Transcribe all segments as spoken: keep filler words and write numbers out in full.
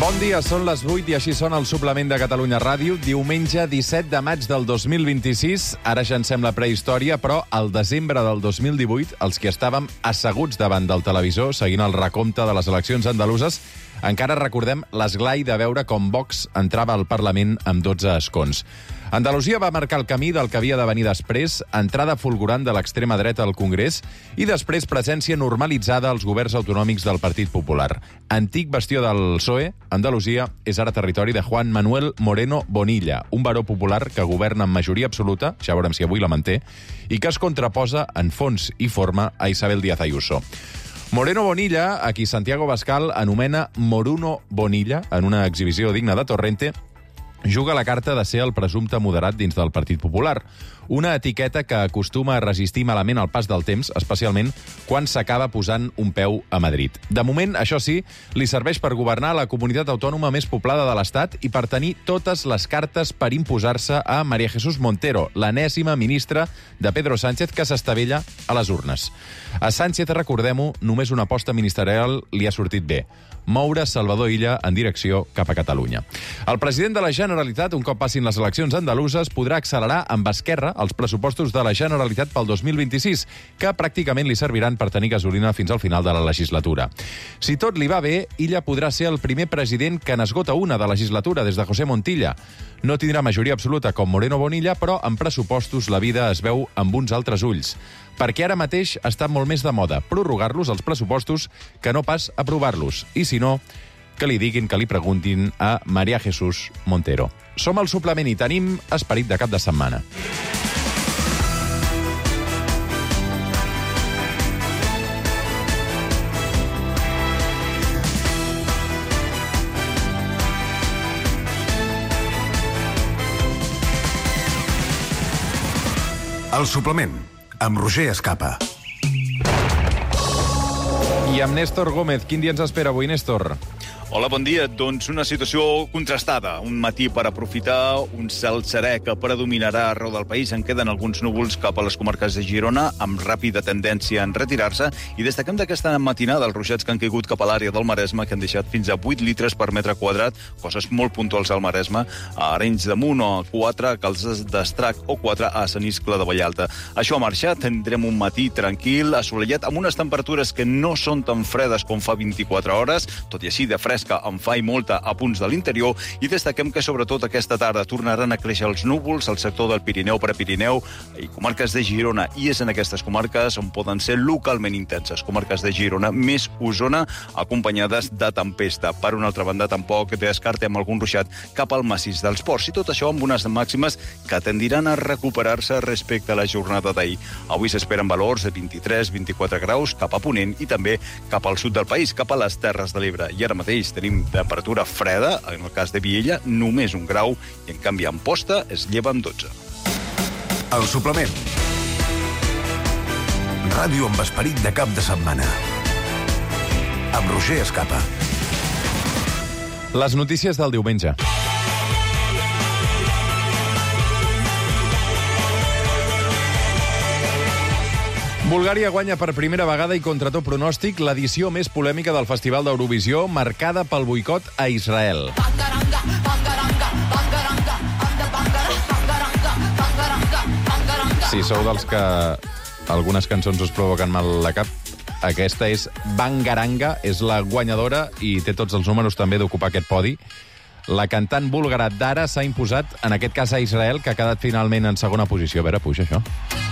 Bon dia, són les vuit i així sona el suplement de Catalunya Ràdio. Diumenge disset de maig del dos mil vint-i-sis. Ara ja en sembla prehistòria, però al desembre del dos mil divuit, els que estàvem asseguts davant del televisor seguint el recompte de les eleccions andaluses, encara recordem l'esglai de veure com Vox entrava al Parlament amb dotze escons. Andalusia va marcar el camí del que havia de venir després, entrada fulgurant de l'extrema dreta al Congrés i després presència normalitzada als governs autonòmics del Partit Popular. Antic bastió del P S O E, Andalusia és ara territori de Juan Manuel Moreno Bonilla, un baró popular que governa amb majoria absoluta, ja veurem si avui la manté, i que es contraposa en fons i forma a Isabel Díaz Ayuso. Moreno Bonilla, a qui Santiago Bascal anomena Moruno Bonilla, en una exhibició digna de Torrente, juga la carta de ser el presumpte moderat dins del Partit Popular. Una etiqueta que acostuma a resistir malament el pas del temps, especialment quan s'acaba posant un peu a Madrid. De moment, això sí, li serveix per governar la comunitat autònoma més poblada de l'Estat i per tenir totes les cartes per imposar-se a María Jesús Montero, l'enèsima ministra de Pedro Sánchez que s'estavella a les urnes. A Sánchez, recordem-ho, només una aposta ministerial li ha sortit bé: moure Salvador Illa en direcció cap a Catalunya. El president de la Generalitat, un cop passin les eleccions andaluses, podrà accelerar amb Esquerra els pressupostos de la Generalitat pel dos mil vint-i-sis, que pràcticament li serviran per tenir gasolina fins al final de la legislatura. Si tot li va bé, Illa podrà ser el primer president que n'esgota una de legislatura des de José Montilla. No tindrà majoria absoluta com Moreno Bonilla, però en pressupostos la vida es veu amb uns altres ulls. Perquè ara mateix està molt més de moda prorrogar-los, els pressupostos, que no pas aprovar-los. I si no, que li diguin, que li preguntin a María Jesús Montero. Som al suplement i tenim esperit de cap de setmana. El suplement, amb Roger Escapa. I amb Néstor Gómez. Quin dia ens espera avui, Néstor? Hola, bon dia. Doncs una situació contrastada. Un matí per aprofitar, un cel serè que predominarà arreu del país. En queden alguns núvols cap a les comarques de Girona, amb ràpida tendència en retirar-se, i destaquem d'aquesta matinada els ruixats que han caigut cap a l'àrea del Maresme, que han deixat fins a vuit litres per metre quadrat, coses molt puntuals al Maresme, a Arenys de Munt o quatre, a Calces d'Estrac o quatre a Sant Iscle de Vallalta. Això ha marxat, tindrem un matí tranquil, assolellat, amb unes temperatures que no són tan fredes com fa vint-i-quatre hores, tot i així de fresca que en fa i molta a punts de l'interior, i destaquem que sobretot aquesta tarda tornaran a créixer els núvols al sector del Pirineu, Prepirineu i comarques de Girona, i és en aquestes comarques on poden ser localment intenses, comarques de Girona més Osona, acompanyades de tempesta. Per una altra banda, tampoc descartem algun ruixat cap al massís dels Ports, i tot això amb unes màximes que tendiran a recuperar-se respecte a la jornada d'ahir. Avui s'esperen valors de vint-i-tres a vint-i-quatre graus cap a Ponent i també cap al sud del país, cap a les Terres de l'Ebre. I ara mateix tenim temperatura freda, en el cas de Viella, només un grau, i en canvi a Amposta es lleva amb dotze. El suplement. Ràdio amb esperit de cap de setmana. Amb Roger Escapa. Les notícies del diumenge. Bulgària guanya per primera vegada i contra tot pronòstic l'edició més polèmica del Festival d'Eurovisió, marcada pel boicot a Israel. Si sou dels que algunes cançons us provoquen mal la cap, aquesta és Bangaranga, és la guanyadora i té tots els números també d'ocupar aquest podi. La cantant búlgara Dara s'ha imposat, en aquest cas a Israel, que ha quedat finalment en segona posició. A veure, puja això.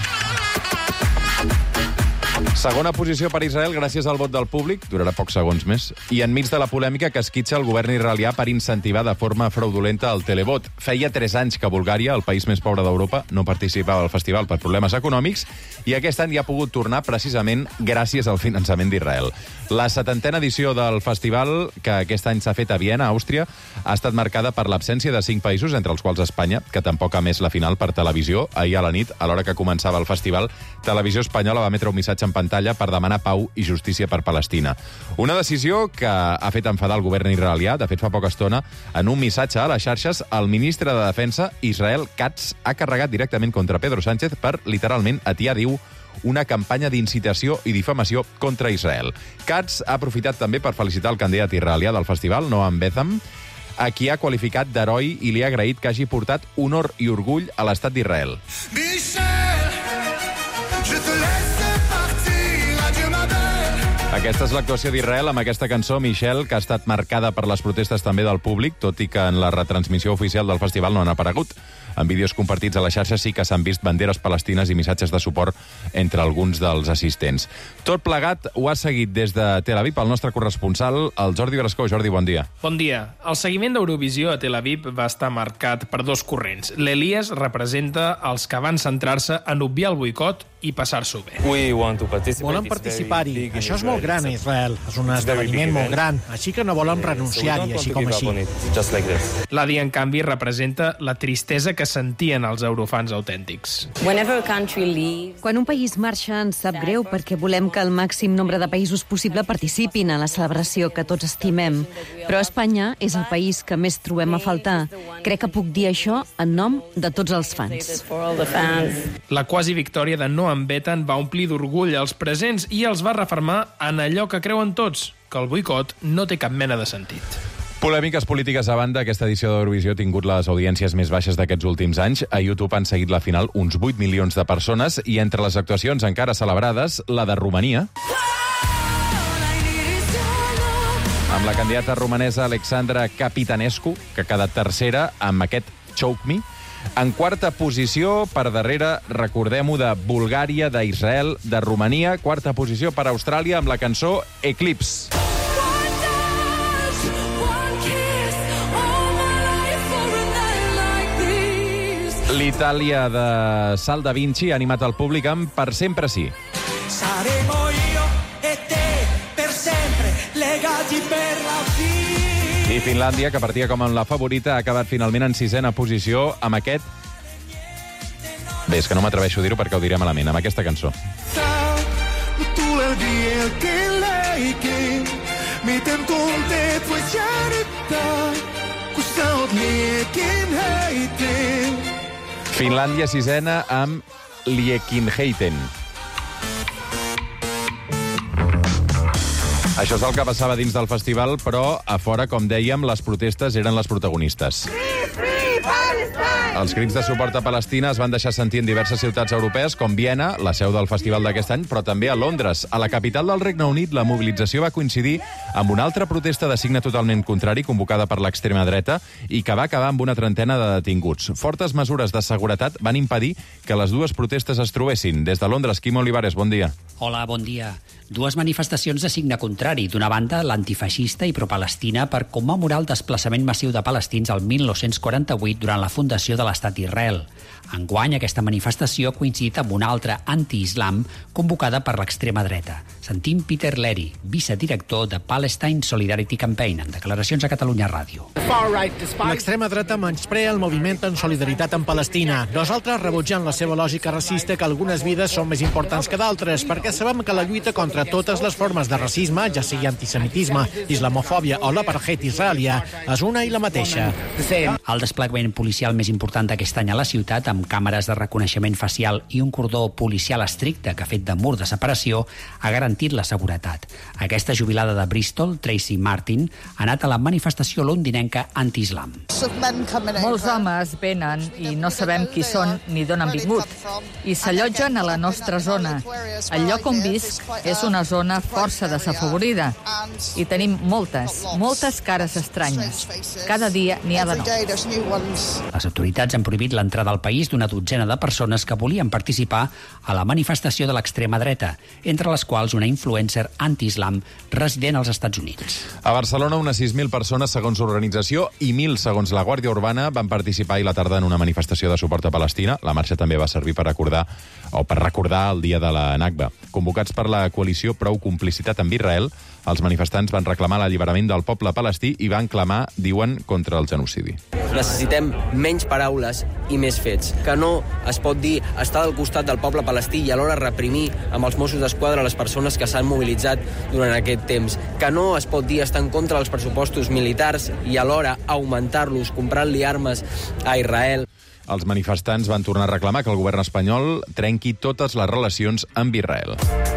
Segona posició per Israel gràcies al vot del públic, durarà pocs segons més, i enmig de la polèmica que esquitxa el govern israelià per incentivar de forma fraudulenta el televot. Feia tres anys que Bulgària, el país més pobre d'Europa, no participava al festival per problemes econòmics, i aquest any hi ha pogut tornar precisament gràcies al finançament d'Israel. La setantena edició del festival, que aquest any s'ha fet a Viena, Àustria, ha estat marcada per l'absència de cinc països, entre els quals Espanya, que tampoc ha emès la final per televisió. Ahir a la nit, a l'hora que començava el festival, Televisió Espanyola va emetre un missatge en pantalla per demanar pau i justícia per Palestina. Una decisió que ha fet enfadar el govern israelià. De fet, fa poca estona, en un missatge a les xarxes, el ministre de Defensa, Israel Katz, ha carregat directament contra Pedro Sánchez per, literalment, atiar, diu, una campanya d'incitació i difamació contra Israel. Katz ha aprofitat també per felicitar el candidat israelià del festival, Noam Betham, a qui ha qualificat d'heroi i li ha agraït que hagi portat honor i orgull a l'estat d'Israel. Aquesta és l'actuació d'Israel amb aquesta cançó, Michel, que ha estat marcada per les protestes també del públic, tot i que en la retransmissió oficial del festival no han aparegut. En vídeos compartits a la xarxa sí que s'han vist banderes palestines i missatges de suport entre alguns dels assistents. Tot plegat ho ha seguit des de Tel Aviv el nostre corresponsal, el Jordi Brascó. Jordi, bon dia. Bon dia. El seguiment d'Eurovisió a Tel Aviv va estar marcat per dos corrents. L'Elias representa els que van centrar-se en obviar el boicot i passar-s'ho bé. Volem participar-hi. Això és molt gran a Israel. És un esdeveniment molt gran, així que no volem renunciar-hi, així com així. L'Adi, en canvi, representa la tristesa que sentien els eurofans autèntics. Quan un país marxa ens sap greu perquè volem que el màxim nombre de països possible participin a la celebració que tots estimem. Però Espanya és el país que més trobem a faltar. Crec que puc dir això en nom de tots els fans. La quasi victòria de Noam Betham va omplir d'orgull els presents i els va refermar en allò que creuen tots, que el boicot no té cap mena de sentit. Polèmiques polítiques a banda, aquesta edició d'Eurovisió ha tingut les audiències més baixes d'aquests últims anys. A YouTube han seguit la final uns vuit milions de persones i entre les actuacions encara celebrades, la de Romania, amb la candidata romanesa Alexandra Capitanescu, que ha quedat tercera amb aquest Choke Me. En quarta posició, per darrere, recordem-ho, de Bulgària, d'Israel, de Romania. Quarta posició per Austràlia amb la cançó Eclipse. L'Itàlia de Sal da Vinci ha animat el públic amb Per sempre sí. Saremo io e te per sempre legati per la vida. I Finlàndia, que partia com la favorita, ha acabat finalment en sisena posició amb aquest... Bé, és que no m'atreveixo a dir-ho perquè ho diré malament, amb aquesta cançó. Finlàndia sisena amb Liekinheiten. Això és el que passava dins del festival, però a fora, com dèiem, les protestes eren les protagonistes. Els crits de suport a Palestina es van deixar sentir en diverses ciutats europees, com Viena, la seu del festival d'aquest any, però també a Londres. A la capital del Regne Unit, la mobilització va coincidir amb una altra protesta de signe totalment contrari, convocada per l'extrema dreta, i que va acabar amb una trentena de detinguts. Fortes mesures de seguretat van impedir que les dues protestes es trobessin. Des de Londres, Quim Olivares, bon dia. Hola, bon dia. Dues manifestacions de signe contrari. D'una banda, l'antifeixista i pro-palestina per commemorar el desplaçament massiu de palestins al mil nou-cents quaranta-vuit durant la fundació de l'estat d'Israel. Enguany, aquesta manifestació ha coincidit amb una altra anti-islam convocada per l'extrema dreta. Sentim Peter Leary, vicedirector de Palestine Solidarity Campaign, en declaracions a Catalunya Ràdio. L'extrema dreta menysprea el moviment en solidaritat amb Palestina. Nosaltres rebutjant la seva lògica racista que algunes vides són més importants que d'altres, perquè sabem que la lluita contra totes les formes de racisme, ja sigui antisemitisme, islamofòbia o l'apartheid israelià, és una i la mateixa. El desplegament policial més important d'aquest any a la ciutat, amb càmeres de reconeixement facial i un cordó policial estricte que ha fet de mur de separació, ha garantit la seguretat. Aquesta jubilada de Bristol, Tracy Martin, ha anat a la manifestació londinenca anti-islam. Molts homes venen i no sabem qui són ni d'on han vingut i s'allotgen a la nostra zona. El lloc on visc és una zona força desafavorida i tenim moltes, moltes cares estranyes. Cada dia n'hi ha de nous. Les autoritats han prohibit l'entrada al país d'una dotzena de persones que volien participar a la manifestació de l'extrema dreta, entre les quals una influencer anti-islam resident als Estats Units. A Barcelona, unes sis mil persones, segons l'organització, i mil, segons la Guàrdia Urbana, van participar ahir a la tarda en una manifestació de suport a Palestina. La marxa també va servir per recordar o per recordar el dia de la Nakba. Convocats per la coalició Prou Complicitat amb Israel, els manifestants van reclamar l'alliberament del poble palestí i van clamar, diuen, contra el genocidi. Necessitem menys paraules i més fets. Que no es pot dir estar al costat del poble palestí i alhora reprimir amb els Mossos d'Esquadra les persones que s'han mobilitzat durant aquest temps. Que no es pot dir estar en contra dels pressupostos militars i alhora augmentar-los comprant-li armes a Israel. Els manifestants van tornar a reclamar que el govern espanyol trenqui totes les relacions amb Israel.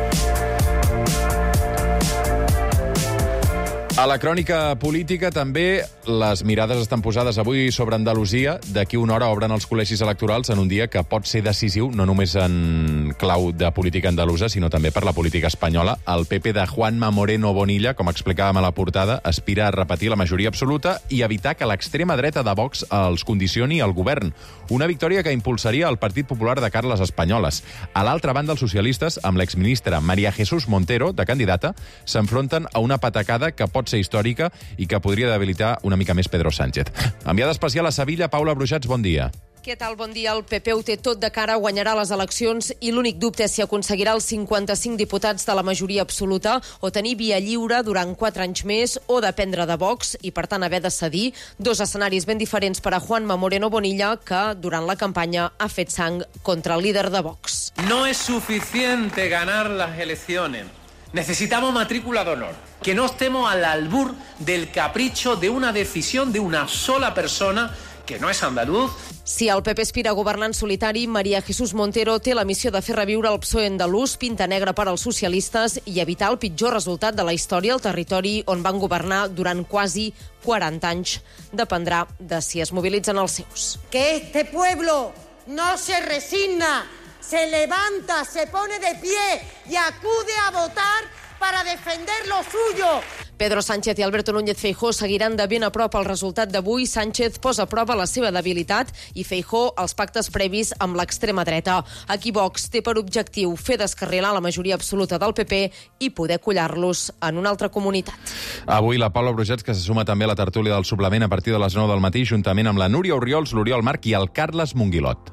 A la crònica política també les mirades estan posades avui sobre Andalusia. D'aquí una hora obren els col·legis electorals en un dia que pot ser decisiu, no només en clau de política andalusa, sinó també per la política espanyola. El P P de Juanma Moreno Bonilla, com explicàvem a la portada, aspira a repetir la majoria absoluta i evitar que l'extrema dreta de Vox els condicioni al govern. Una victòria que impulsaria el Partit Popular de Carles Espanyoles. A l'altra banda, els socialistes, amb l'exministra María Jesús Montero, de candidata, s'enfronten a una patacada que pot ser històrica i que podria debilitar una mica més Pedro Sánchez. Enviada especial a Sevilla, Paula Brujats, bon dia. Què tal? Bon dia. El P P ho té tot de cara, guanyarà les eleccions i l'únic dubte és si aconseguirà els cinquanta-cinc diputats de la majoria absoluta o tenir via lliure durant quatre anys més o dependre de Vox i, per tant, haver de cedir. Dos escenaris ben diferents per a Juanma Moreno Bonilla, que durant la campanya ha fet sang contra el líder de Vox. No es suficiente ganar las elecciones. Necesitamos matrícula de honor, que no estemos al albur del capricho de una decisión de una sola persona que no és andaluz. Si el P P aspira a governar en solitari, María Jesús Montero té la missió de fer reviure el P S O E andalús, pinta negra per als socialistes i evitar el pitjor resultat de la història al territori on van governar durant quasi quaranta anys. Dependrà de si es mobilitzen els seus. Que este pueblo no se resigna, se levanta, se pone de pie y acude a votar para defender lo suyo. Pedro Sánchez i Alberto Núñez Feijóo seguiran de ben a prop el resultat d'avui. Sánchez posa a prova la seva debilitat i Feijóo els pactes previs amb l'extrema dreta. Aquí Vox té per objectiu fer descarrilar la majoria absoluta del P P i poder collar-los en una altra comunitat. Avui la Paula Brujats, que se suma també a la tertúlia del suplement a partir de les nou del matí, juntament amb la Núria Oriols, l'Oriol Marc i el Carles Monguilot.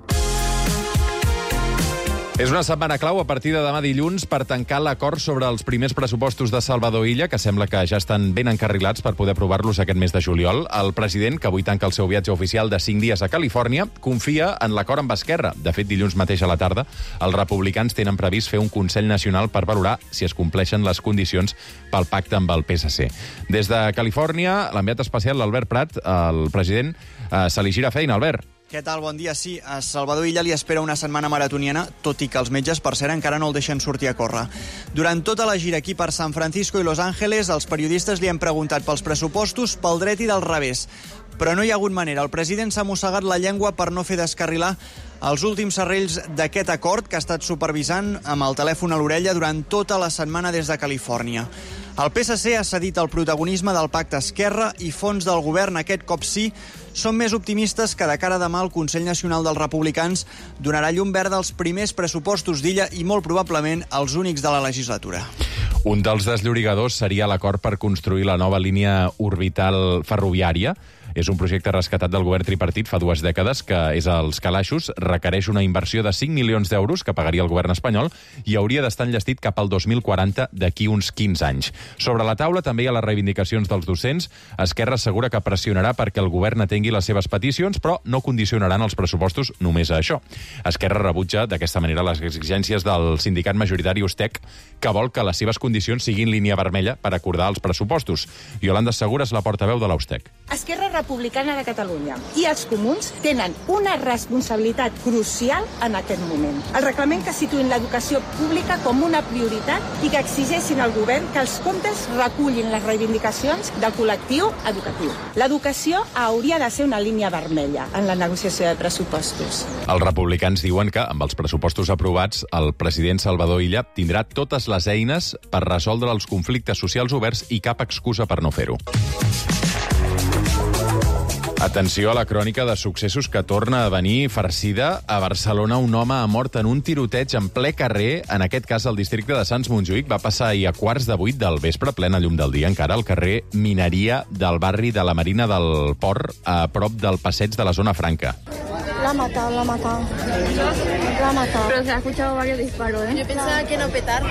És una setmana clau a partir de demà dilluns per tancar l'acord sobre els primers pressupostos de Salvador Illa, que sembla que ja estan ben encarrilats per poder aprovar-los aquest mes de juliol. El president, que avui tanca el seu viatge oficial de cinc dies a Califòrnia, confia en l'acord amb Esquerra. De fet, dilluns mateix a la tarda, els republicans tenen previst fer un Consell Nacional per valorar si es compleixen les condicions pel pacte amb el P S C. Des de Califòrnia, l'enviat especial, l'Albert Prat, el president, eh, se li gira feina. Albert. Què tal? Bon dia. Sí, a Salvador Illa li espera una setmana maratoniana, tot i que els metges, per cert, encara no el deixen sortir a córrer. Durant tota la gira aquí per San Francisco i Los Angeles, els periodistes li han preguntat pels pressupostos, pel dret i del revés. Però no hi ha hagut manera. El president s'ha mossegat la llengua per no fer descarrilar els últims serrells d'aquest acord que ha estat supervisant amb el telèfon a l'orella durant tota la setmana des de Califòrnia. El P S C ha cedit el protagonisme del pacte Esquerra i fons del govern, aquest cop sí, són més optimistes que de cara a demà el Consell Nacional dels Republicans donarà llum verda als primers pressupostos d'Illa i molt probablement els únics de la legislatura. Un dels desllorigadors seria l'acord per construir la nova línia orbital ferroviària. És un projecte rescatat del govern tripartit fa dues dècades que és als calaixos, requereix una inversió de cinc milions d'euros que pagaria el govern espanyol i hauria d'estar enllestit cap al dos mil quaranta, d'aquí uns quinze anys. Sobre la taula també hi ha les reivindicacions dels docents. Esquerra assegura que pressionarà perquè el govern atengui les seves peticions, però no condicionaran els pressupostos només a això. Esquerra rebutja d'aquesta manera les exigències del sindicat majoritari Ustec, que vol que les seves condicions siguin línia vermella per acordar els pressupostos. Yolanda Segura és la portaveu de l'Ustec. Esquerra Republicana de Catalunya i els comuns tenen una responsabilitat crucial en aquest moment. El reglament que situïn l'educació pública com una prioritat i que exigeixin al govern que els comptes recullin les reivindicacions del col·lectiu educatiu. L'educació hauria de ser una línia vermella en la negociació de pressupostos. Els republicans diuen que, amb els pressupostos aprovats, el president Salvador Illa tindrà totes les eines per resoldre els conflictes socials oberts i cap excusa per no fer-ho. Atenció a la crònica de successos que torna a venir farcida. A Barcelona, un home ha mort en un tiroteig en ple carrer, en aquest cas al districte de Sants Montjuïc. Va passar ahir a quarts de vuit del vespre, plena llum del dia, encara al carrer Mineria del barri de la Marina del Port, a prop del passeig de la Zona Franca. La ha matado, la ha matado. La ha matado. Pero se ha escuchado varios disparos, ¿eh? Yo pensaba que no petar.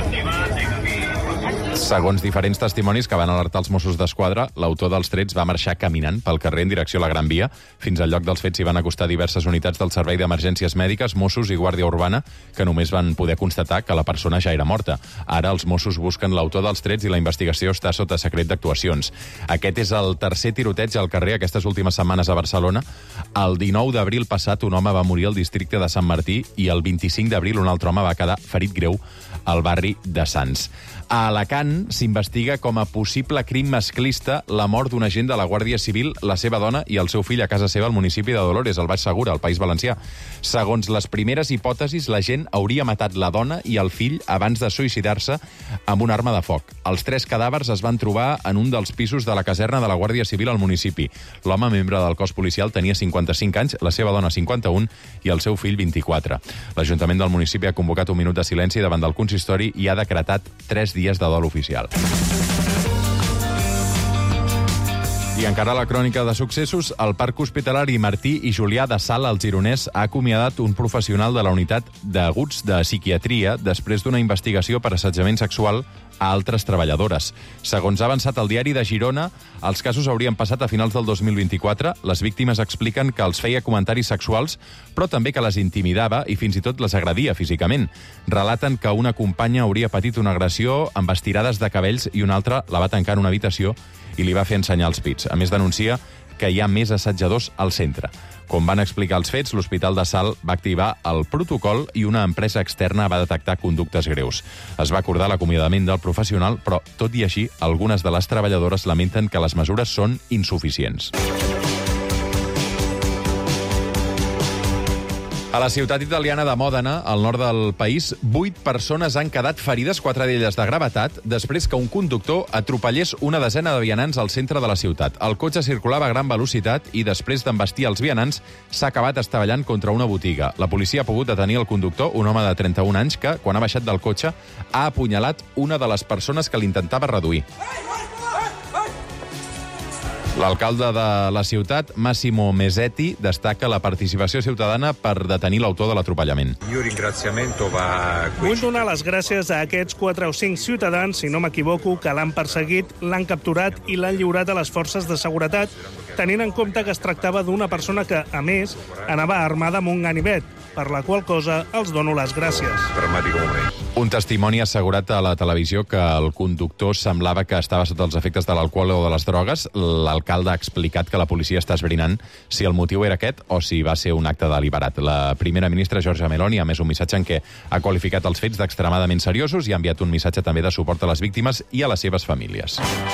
Segons diferents testimonis que van alertar els Mossos d'Esquadra, l'autor dels trets va marxar caminant pel carrer en direcció a la Gran Via. Fins al lloc dels fets s'hi van acostar diverses unitats del Servei d'Emergències Mèdiques, Mossos i Guàrdia Urbana, que només van poder constatar que la persona ja era morta. Ara els Mossos busquen l'autor dels trets i la investigació està sota secret d'actuacions. Aquest és el tercer tiroteig al carrer aquestes últimes setmanes a Barcelona. El dinou d'abril passat, un home va morir al districte de Sant Martí i el vint-i-cinc d'abril un altre home va quedar ferit greu al barri de Sants. A Alacant s'investiga com a possible crim masclista la mort d'un agent de la Guàrdia Civil, la seva dona i el seu fill a casa seva al municipi de Dolores, al Baix Segura, al País Valencià. Segons les primeres hipòtesis, l'agent hauria matat la dona i el fill abans de suïcidar-se amb una arma de foc. Els tres cadàvers es van trobar en un dels pisos de la caserna de la Guàrdia Civil al municipi. L'home, membre del cos policial, tenia cinquanta-cinc anys, la seva dona cinquanta-un i el seu fill vint-i-quatre. L'Ajuntament del municipi ha convocat un minut de silenci davant del consistori i ha decretat tres dies de dol oficial. I encara la crònica de successos, el Parc Hospitalari Martí i Julià de Sal, al Gironès, ha acomiadat un professional de la unitat d'aguts de psiquiatria després d'una investigació per assetjament sexual a altres treballadores. Segons ha avançat el diari de Girona, els casos haurien passat a finals del dos mil vint-i-quatre. Les víctimes expliquen que els feia comentaris sexuals, però també que les intimidava i fins i tot les agredia físicament. Relaten que una companya hauria patit una agressió amb estirades de cabells i una altra la va tancar en una habitació i li va fer ensenyar els pits. A més, denuncia que hi ha més assetjadors al centre. Com van explicar els fets, l'Hospital de Salt va activar el protocol i una empresa externa va detectar conductes greus. Es va acordar l'acomiadament del professional, però, tot i així, algunes de les treballadores lamenten que les mesures són insuficients. A la ciutat italiana de Mòdena, al nord del país, vuit persones han quedat ferides, quatre d'elles de gravetat, després que un conductor atropellés una desena de vianants al centre de la ciutat. El cotxe circulava a gran velocitat i, després d'embestir els vianants, s'ha acabat estavellant contra una botiga. La policia ha pogut detenir el conductor, un home de trenta-un anys, que, quan ha baixat del cotxe, ha apunyalat una de les persones que l'intentava reduir. L'alcalde de la ciutat, Massimo Mesetti, destaca la participació ciutadana per detenir l'autor de l'atropellament. Vull donar les gràcies a aquests quatre o cinc ciutadans, si no m'equivoco, que l'han perseguit, l'han capturat i l'han lliurat a les forces de seguretat, tenint en compte que es tractava d'una persona que, a més, anava armada amb un ganivet, per la qual cosa els dono les gràcies. Un testimoni ha assegurat a la televisió que el conductor semblava que estava sota els efectes de l'alcohol o de les drogues. L'alcalde ha explicat que la policia està esbrinant si el motiu era aquest o si va ser un acte deliberat. La primera ministra, Giorgia Meloni, ha emès un missatge en què ha qualificat els fets d'extremadament seriosos i ha enviat un missatge també de suport a les víctimes i a les seves famílies.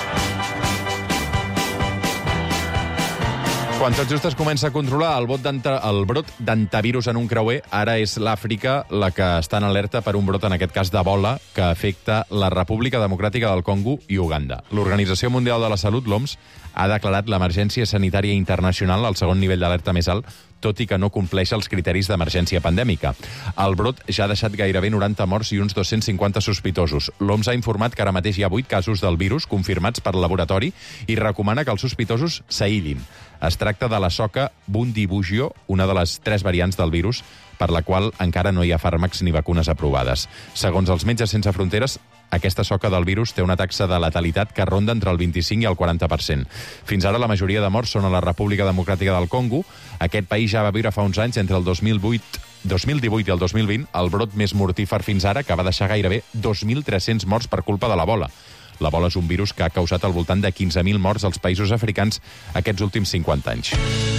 Quan tot just es comença a controlar el, el brot d'antivirus en un creuer, ara és l'Àfrica la que està en alerta per un brot, en aquest cas d'Ebola, que afecta la República Democràtica del Congo i Uganda. L'Organització Mundial de la Salut, l'O M S, ha declarat l'emergència sanitària internacional al segon nivell d'alerta més alt, tot i que no compleix els criteris d'emergència pandèmica. El brot ja ha deixat gairebé noranta morts i uns dos-cents cinquanta sospitosos. L'O M S ha informat que ara mateix hi ha vuit casos del virus confirmats per laboratori i recomana que els sospitosos s'aïllin. Es tracta de la soca Bundibugyo, una de les tres variants del virus, per la qual encara no hi ha fàrmacs ni vacunes aprovades. Segons els Metges Sense Fronteres, aquesta soca del virus té una taxa de letalitat que ronda entre el vint-i-cinc i el quaranta per cent. Fins ara la majoria de morts són a la República Democràtica del Congo. Aquest país ja va viure fa uns anys, entre el dos mil vuit, dos mil divuit i el dos mil vint, el brot més mortífer fins ara, que va deixar gairebé dos mil tres-cents morts per culpa de l'Ebola. L'Ebola és un virus que ha causat al voltant de quinze mil morts als països africans aquests últims cinquanta anys.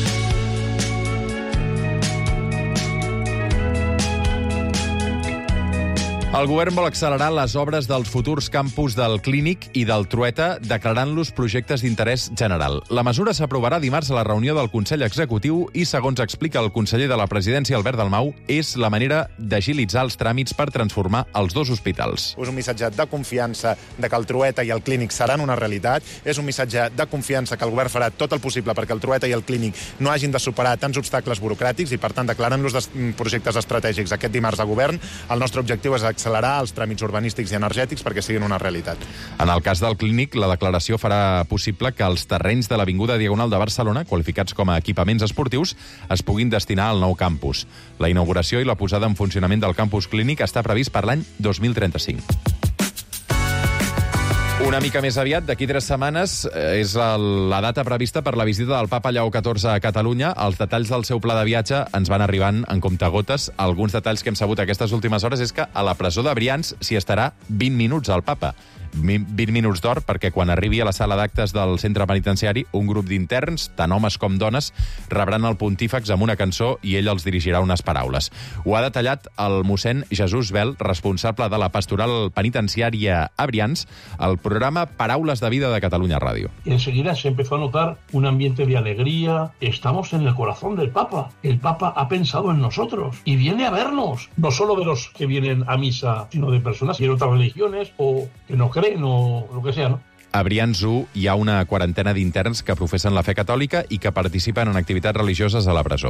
El govern vol accelerar les obres dels futurs campus del Clínic i del Trueta, declarant-los projectes d'interès general. La mesura s'aprovarà dimarts a la reunió del Consell Executiu i, segons explica el conseller de la Presidència, Albert Dalmau, és la manera d'agilitzar els tràmits per transformar els dos hospitals. És un missatge de confiança de que el Trueta i el Clínic seran una realitat. És un missatge de confiança que el govern farà tot el possible perquè el Trueta i el Clínic no hagin de superar tants obstacles burocràtics i, per tant, declarant-los projectes estratègics aquest dimarts al govern. El nostre objectiu és accelerar els tràmits urbanístics i energètics perquè siguin una realitat. En el cas del Clínic, la declaració farà possible que els terrenys de l'Avinguda Diagonal de Barcelona, qualificats com a equipaments esportius, es puguin destinar al nou campus. La inauguració i la posada en funcionament del campus Clínic està previst per l'any dos mil trenta-cinc. Una mica més aviat, d'aquí tres setmanes, és la data prevista per la visita del papa Lleó catorze a Catalunya. Els detalls del seu pla de viatge ens van arribant en comptagotes. Alguns detalls que hem sabut aquestes últimes hores és que a la presó de Brians s'hi estarà vint minuts al papa. vint minuts d'or perquè quan arribi a la sala d'actes del centre penitenciari, un grup d'interns, tant homes com dones, rebran el pontífex amb una cançó i ell els dirigirà unes paraules. Ho ha detallat el mossèn Jesús Bel, responsable de la pastoral penitenciària a Brians, al programa Paraules de Vida de Catalunya Ràdio. Y enseguida se empezó a notar un ambiente de alegría. Estamos en el corazón del Papa. El Papa ha pensado en nosotros y viene a vernos, no solo de los que vienen a misa, sino de personas de otras religiones o que no creen o lo que sea, ¿no? A Brians u hi ha una quarantena d'interns que professen la fe catòlica i que participen en activitats religioses a la presó.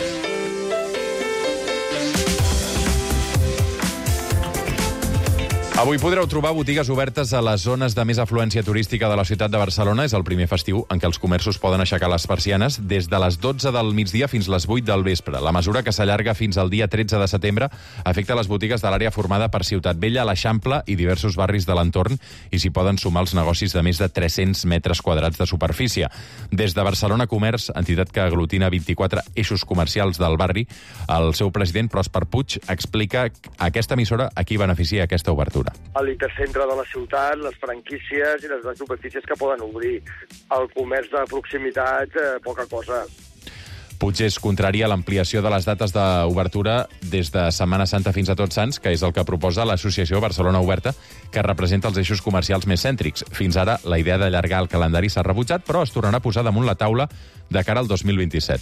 Avui podreu trobar botigues obertes a les zones de més afluència turística de la ciutat de Barcelona. És el primer festiu en què els comerços poden aixecar les persianes des de les dotze del migdia fins les vuit del vespre. La mesura, que s'allarga fins al dia tretze de setembre, afecta les botigues de l'àrea formada per Ciutat Vella, l'Eixample i diversos barris de l'entorn, i s'hi poden sumar els negocis de més de tres-cents metres quadrats de superfície. Des de Barcelona Comerç, entitat que aglutina vint-i-quatre eixos comercials del barri, el seu president, Pròsper Puig, explica a aquesta emissora a qui beneficia aquesta obertura. A l'intercentre de la ciutat, les franquícies i les superfícies que poden obrir. El comerç de proximitat, eh, poca cosa. Puig és contrari a l'ampliació de les dates d'obertura des de Setmana Santa fins a Tots Sants, que és el que proposa l'Associació Barcelona Oberta, que representa els eixos comercials més cèntrics. Fins ara, la idea d'allargar el calendari s'ha rebutjat, però es tornarà a posar damunt la taula de cara al dos mil vint-i-set.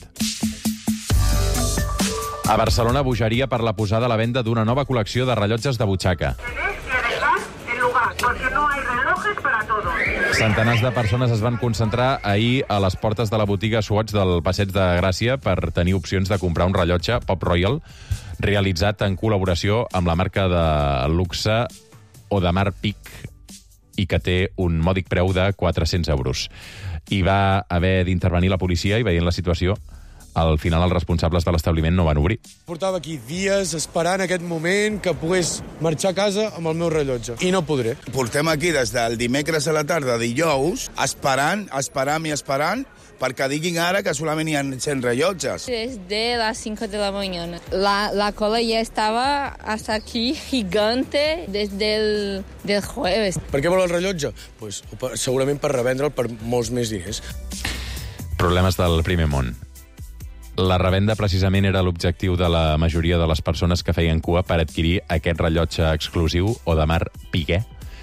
A Barcelona, bogeria per la posada a la venda d'una nova col·lecció de rellotges de butxaca. Porque no hay relojes para todos. Centenars de persones es van concentrar ahir a les portes de la botiga Swatch del Passeig de Gràcia per tenir opcions de comprar un rellotge Pop Royal realitzat en col·laboració amb la marca de luxe Audemars Piguet i que té un mòdic preu de quatre-cents euros. Hi va haver d'intervenir la policia i, veient la situació, al final els responsables de l'establiment no van obrir. Portava aquí dies esperant aquest moment que pogués marxar a casa amb el meu rellotge. I no podré. Portem aquí des del dimecres a la tarda, dijous, esperant, esperant i esperant, perquè diguin ara que solament hi ha cent rellotges. Desde las cinco de la mañana. La, la cola ya estaba hasta aquí, gigante, desde el del jueves. Per què vol el rellotge? Pues, segurament per revendre'l per molts més diners. Problemes del primer món. La revenda precisament era l'objectiu de la majoria de les persones que feien cua per adquirir aquest rellotge exclusiu Audemars Piguet.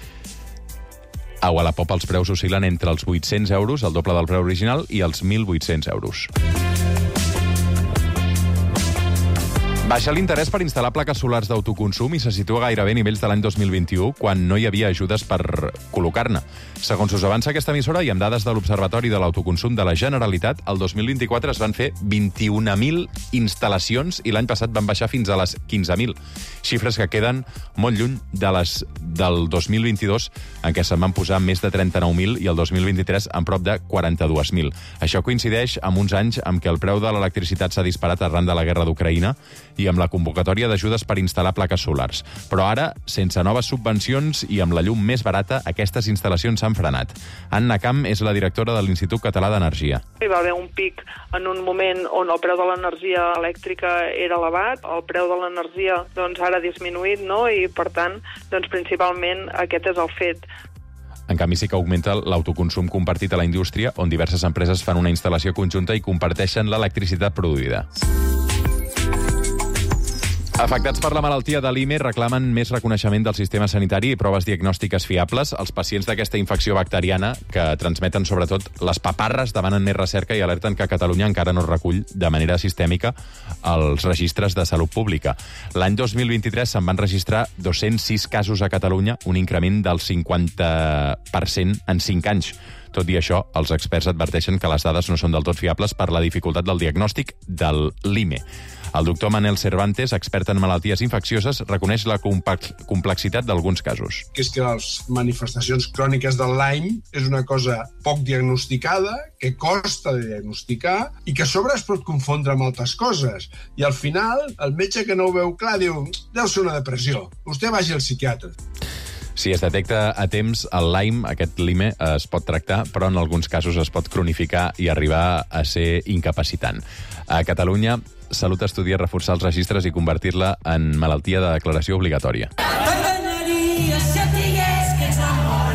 A Wallapop els preus oscil·len entre els vuit-cents euros, el doble del preu original, i els mil vuit-cents euros. Baixa l'interès per instal·lar plaques solars d'autoconsum i se situa gairebé a nivells de l'any dos mil vint-i-u, quan no hi havia ajudes per col·locar-ne. Segons us avança aquesta emissora, i amb dades de l'Observatori de l'Autoconsum de la Generalitat, el dos mil vint-i-quatre es van fer vint-i-un mil instal·lacions i l'any passat van baixar fins a les quinze mil. Xifres que queden molt lluny de les del dos mil vint-i-dos, en què se'n van posar més de trenta-nou mil, i el dos mil vint-i-tres en prop de quaranta-dos mil. Això coincideix amb uns anys amb què el preu de l'electricitat s'ha disparat arran de la guerra d'Ucraïna i amb la convocatòria d'ajudes per instal·lar plaques solars. Però ara, sense noves subvencions i amb la llum més barata, aquestes instal·lacions s'han frenat. Anna Camp és la directora de l'Institut Català d'Energia. Hi va haver un pic en un moment on el preu de l'energia elèctrica era elevat, el preu de l'energia doncs, ara ha disminuït, no? I per tant, doncs, principalment aquest és el fet. En canvi, sí que augmenta l'autoconsum compartit a la indústria, on diverses empreses fan una instal·lació conjunta i comparteixen l'electricitat produïda. Afectats per la malaltia de l'I M E reclamen més reconeixement del sistema sanitari i proves diagnòstiques fiables. Els pacients d'aquesta infecció bacteriana, que transmeten sobretot les paparres, demanen més recerca i alerten que Catalunya encara no recull de manera sistèmica els registres de salut pública. L'any dos mil vint-i-tres se'n van registrar dos-cents sis casos a Catalunya, un increment del cinquanta per cent en cinc anys. Tot i això, els experts adverteixen que les dades no són del tot fiables per la dificultat del diagnòstic del l'I M E. El doctor Manel Cervantes, expert en malalties infeccioses, reconeix la complexitat d'alguns casos. Que és que les manifestacions cròniques del Lyme és una cosa poc diagnosticada, que costa de diagnosticar i que a sobre es pot confondre amb altres coses. I al final, el metge que no ho veu clar diu deu ser una depressió, vostè vagi al psiquiatre. Si es detecta a temps, el Lyme, aquest L I M E, es pot tractar, però en alguns casos es pot cronificar i arribar a ser incapacitant. A Catalunya, Salut estudia reforçar els registres i convertir-la en malaltia de declaració obligatòria. T'enganyaria si et digués que ets amor.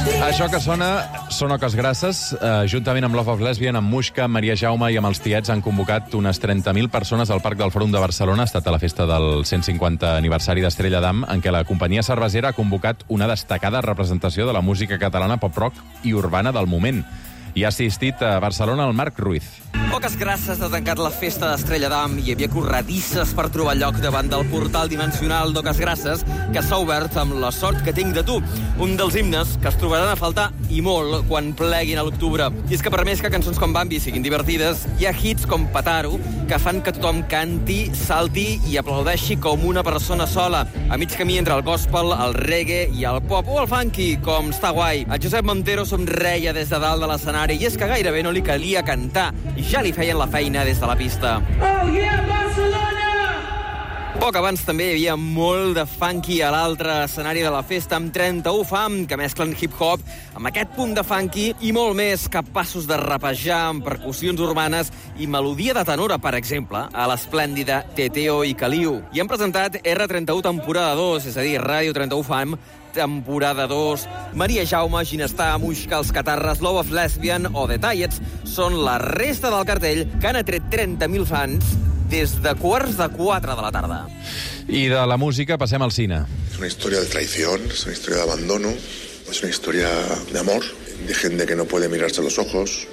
Això que sona són Oques Grasses. Eh, juntament amb Love of Lesbian, amb Muixca, amb Maria Jaume i amb els Tiets han convocat unes trenta mil persones al Parc del Fòrum de Barcelona. Ha estat a la festa del cent cinquanta aniversari d'Estrella d'Am, en què la companyia cervesera ha convocat una destacada representació de la música catalana pop-rock i urbana del moment. Hi ha assistit a Barcelona el Marc Ruiz. Oques Grasses ha tancat la festa d'Estrella d'Am i hi havia corredisses per trobar lloc davant del portal dimensional d'Oques Grasses, que s'ha obert amb La sort que tinc de tu, un dels himnes que es trobaran a faltar i molt quan pleguin a l'octubre. I és que per més que cançons com Bambi siguin divertides, hi ha hits com Pataro que fan que tothom canti, salti i aplaudeixi com una persona sola, a mig camí entre el gospel, el reggae i el pop o el funky, com Està guai. El Josep Montero somreia des de dalt de l'escenari i és que gairebé no li calia cantar i ja li feien la feina des de la pista. Oh yeah, Barcelona! Poc abans també hi havia molt de funky a l'altre escenari de la festa, amb trenta-u fam que mesclen hip-hop amb aquest punt de funky i molt més, capaços de rapejar amb percussions urbanes i melodia de tenora, per exemple, a l'esplèndida Teteo i Caliu. I han presentat erre trenta-u temporada dos, és a dir, Ràdio trenta-u fam, temporada dos. Maria Jaume, Ginestar, Muixca, Els Catarres, Love of Lesbian o The Tiets són la resta del cartell que han atret trenta mil fans des de quarts de quatre de la tarda. I de la música passem al cine. Es una historia de traición, es una historia de abandono, es una historia de amor, de gente que no puede mirarse a los ojos.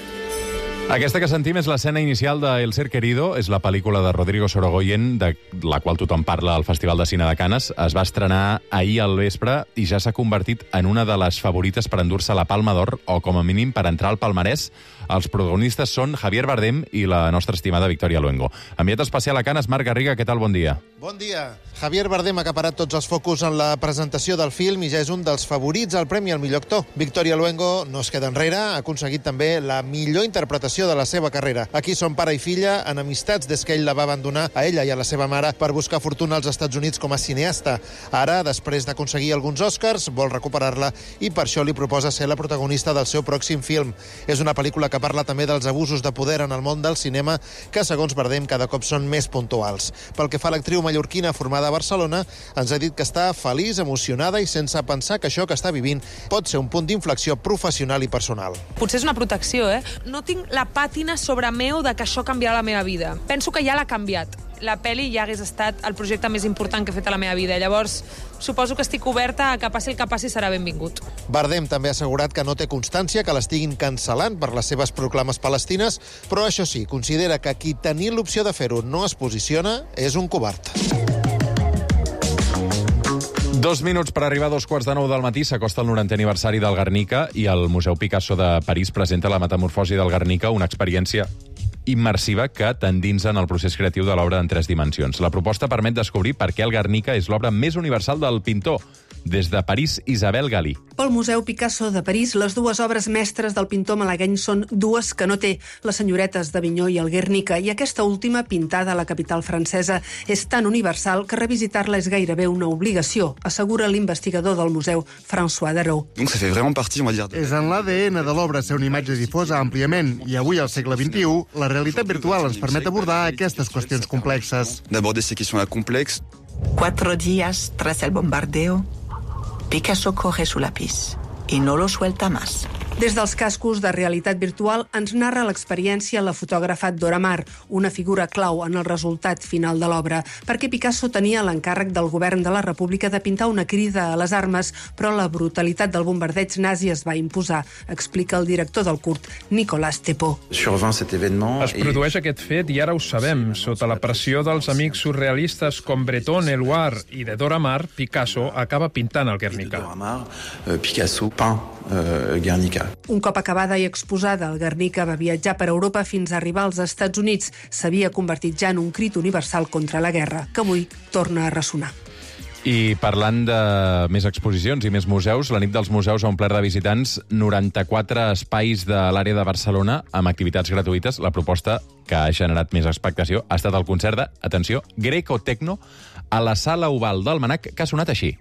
Aquesta que sentim és l'escena inicial de El ser querido, és la pel·lícula de Rodrigo Sorogoyen, de la qual tothom parla al Festival de Cine de Canes. Es va estrenar ahir al vespre i ja s'ha convertit en una de les favorites per endur-se la Palma d'Or, o com a mínim per entrar al palmarès. Els protagonistes són Javier Bardem i la nostra estimada Victoria Luengo. Enviat especial a Canes, Marc Garriga, què tal? Bon dia. Bon dia. Javier Bardem ha acaparat tots els focus en la presentació del film i ja és un dels favorits al Premi al millor actor. Victoria Luengo no es queda enrere, ha aconseguit també la millor interpretació de la seva carrera. Aquí són pare i filla, en amistats des que ell la va abandonar a ella i a la seva mare per buscar fortuna als Estats Units com a cineasta. Ara, després d'aconseguir alguns Oscars, vol recuperar-la i per això li proposa ser la protagonista del seu pròxim film. És una pel·lícula que parla també dels abusos de poder en el món del cinema que, segons Bardem, cada cop són més puntuals. Pel que fa a l'actriu mallorquina formada a Barcelona, ens ha dit que està feliç, emocionada i sense pensar que això que està vivint pot ser un punt d'inflexió professional i personal. Potser és una protecció, eh? No tinc la pàtina sobre meu de que això canviarà la meva vida. Penso que ja l'ha canviat. La pel·li ja hagués estat el projecte més important que he fet a la meva vida. Llavors, suposo que estic oberta a que passi el que passi serà benvingut. Bardem també ha assegurat que no té constància que l'estiguin cancel·lant per les seves proclames palestines, però això sí, considera que qui tenint l'opció de fer-ho no es posiciona és un covard. Dos minuts per arribar a dos quarts de nou del matí. S'acosta el norantè aniversari del Guernica i el Museu Picasso de París presenta la metamorfosi del Guernica, una experiència immersiva que t'endinsa en el procés creatiu de l'obra en tres dimensions. La proposta permet descobrir per què el Guernica és l'obra més universal del pintor. Des de París, Isabel Galí. Pel Museu Picasso de París, les dues obres mestres del pintor malagueny són dues que no té, les senyoretes d'Avinyó i el Guernica, i aquesta última, pintada a la capital francesa, és tan universal que revisitar-la és gairebé una obligació, assegura l'investigador del museu, François Darreau. Donc ça fait vraiment partie, on va dire... És en l'A D N de l'obra ser una imatge difosa àmpliament, i avui, al segle vint-i-u, la realitat virtual ens permet abordar aquestes qüestions complexes. D'aborder ces questions-là complexes. Cuatro días tras el bombardeo, Picasso coge su lápiz y no lo suelta más. Des dels cascos de realitat virtual ens narra l'experiència la fotògrafa Dora Maar, una figura clau en el resultat final de l'obra, perquè Picasso tenia l'encàrrec del govern de la República de pintar una crida a les armes, però la brutalitat del bombardeig nazi es va imposar, explica el director del curt, Nicolas Tepot. Es produeix aquest fet i ara ho sabem. Sota la pressió dels amics surrealistes com Breton, Éluard i de Dora Maar, Picasso acaba pintant el Guernica. Picasso peint euh, Guernica. Un cop acabada i exposada, el Guernica va viatjar per Europa fins a arribar als Estats Units. S'havia convertit ja en un crit universal contra la guerra, que avui torna a ressonar. I parlant de més exposicions i més museus, la nit dels museus ha omplert de visitants noranta-quatre espais de l'àrea de Barcelona amb activitats gratuïtes. La proposta que ha generat més expectació ha estat el concert de, atenció, Greco Tecno a la Sala Oval del Manac, que ha sonat així.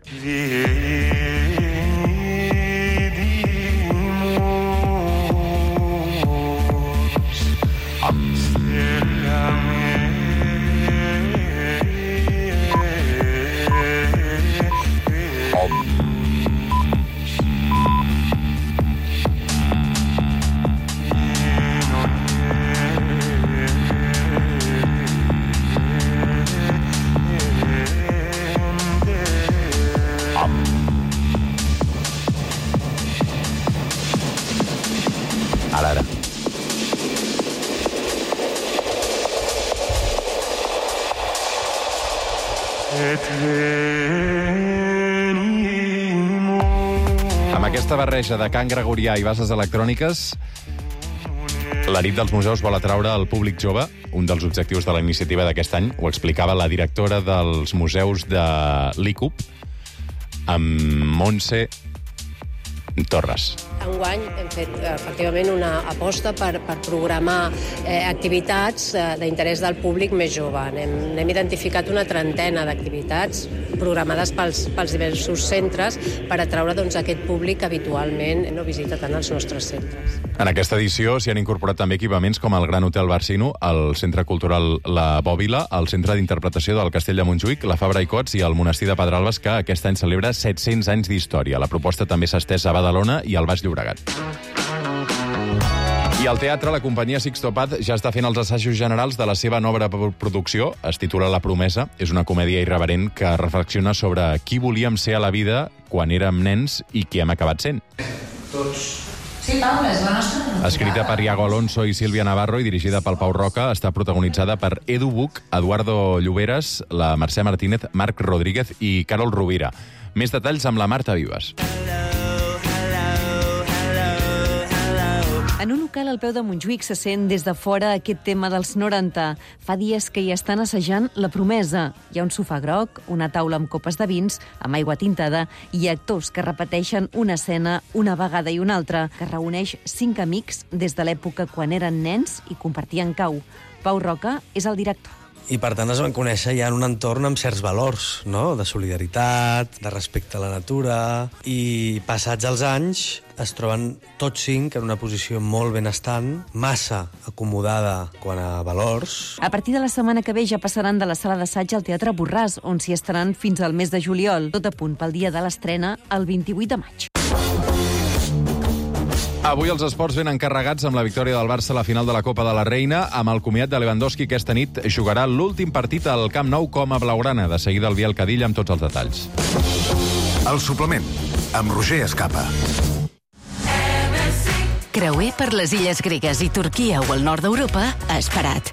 Amb aquesta barreja de cant gregorià i bases electròniques, la nit dels museus vol atraure el públic jove. Un dels objectius de la iniciativa d'aquest any ho explicava la directora dels museus de l'I C U P, amb Montse Torres. Enguany hem fet efectivament una aposta per, per programar eh, activitats eh, d'interès del públic més jove. Hem, hem identificat una trentena d'activitats programades pels, pels diversos centres per atraure doncs, aquest públic que habitualment no visita tant els nostres centres. En aquesta edició s'hi han incorporat també equipaments com el Gran Hotel Barcino, el Centre Cultural La Bòbila, el Centre d'Interpretació del Castell de Montjuïc, la Fabra i Cots i el Monestir de Pedralbes, que aquest any celebra set-cents anys d'història. La proposta també s'ha estès a Badalona i al Baix Llobregat. I al teatre, la companyia Sixto Paz ja està fent els assajos generals de la seva nova producció. Es titula La Promesa. És una comèdia irreverent que reflexiona sobre qui volíem ser a la vida quan érem nens i qui hem acabat sent. Tots. Sí, Paula, és la nostra... Escrita per Iago Alonso i Sílvia Navarro i dirigida pel Pau Roca, està protagonitzada per Edu Buch, Eduardo Lloberes, la Mercè Martínez, Marc Rodríguez i Carol Rovira. Més detalls amb la Marta Vives. En un local al peu de Montjuïc se sent des de fora aquest tema dels noranta. Fa dies que hi estan assajant La Promesa. Hi ha un sofà groc, una taula amb copes de vins, amb aigua tintada, i actors que repeteixen una escena una vegada i una altra, que reuneix cinc amics des de l'època quan eren nens i compartien cau. Pau Roca és el director. I, per tant, es van conèixer ja en un entorn amb certs valors, no? De solidaritat, de respecte a la natura... I, passats els anys, es troben tots cinc en una posició molt benestant, massa acomodada quant a valors. A partir de la setmana que ve ja passaran de la sala d'assaig al Teatre Borràs, on s'hi estaran fins al mes de juliol. Tot a punt pel dia de l'estrena, el vint-i-vuit de maig. Avui els esports ben encarregats amb la victòria del Barça a la final de la Copa de la Reina, amb el comiat de Lewandowski, que aquesta nit jugarà l'últim partit al Camp Nou com a blaugrana. De seguida el Biel Cadilla amb tots els detalls. El suplement, amb Roger Escapa. Creuer per les illes gregues i Turquia o el nord d'Europa, esperat.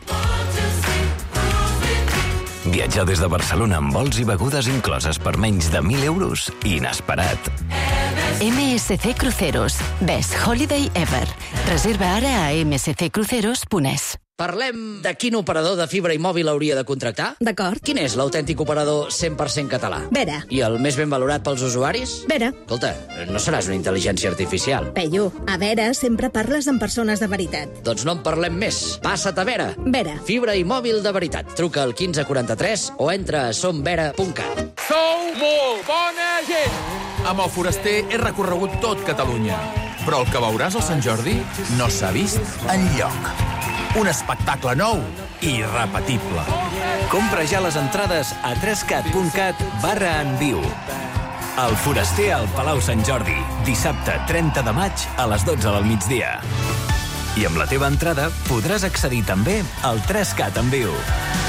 Viatjar des de Barcelona amb vols i begudes incloses per menys de mil euros, inesperat. M S C Cruceros. Best Holiday Ever. Reserva ara a m s c cruceros punt e s. Parlem de quin operador de fibra i mòbil hauria de contractar? D'acord. Quin és l'autèntic operador cent per cent català? Vera. I el més ben valorat pels usuaris? Vera. Escolta, no seràs una intel·ligència artificial. Peyu, a Vera sempre parles amb persones de veritat. Doncs no en parlem més. Passa't a Vera. Vera. Fibra i mòbil de veritat. Truca al quinze quaranta-tres o entra a som vera punt cat. Sou molt bona gent! Amb el Foraster he recorregut tot Catalunya. Però el que veuràs al Sant Jordi no s'ha vist enlloc. Un espectacle nou i irrepetible. Compra ja les entrades a trescat punt cat barra en viu. El Foraster al Palau Sant Jordi, dissabte trenta de maig a les dotze del migdia. I amb la teva entrada podràs accedir també al trescat en viu.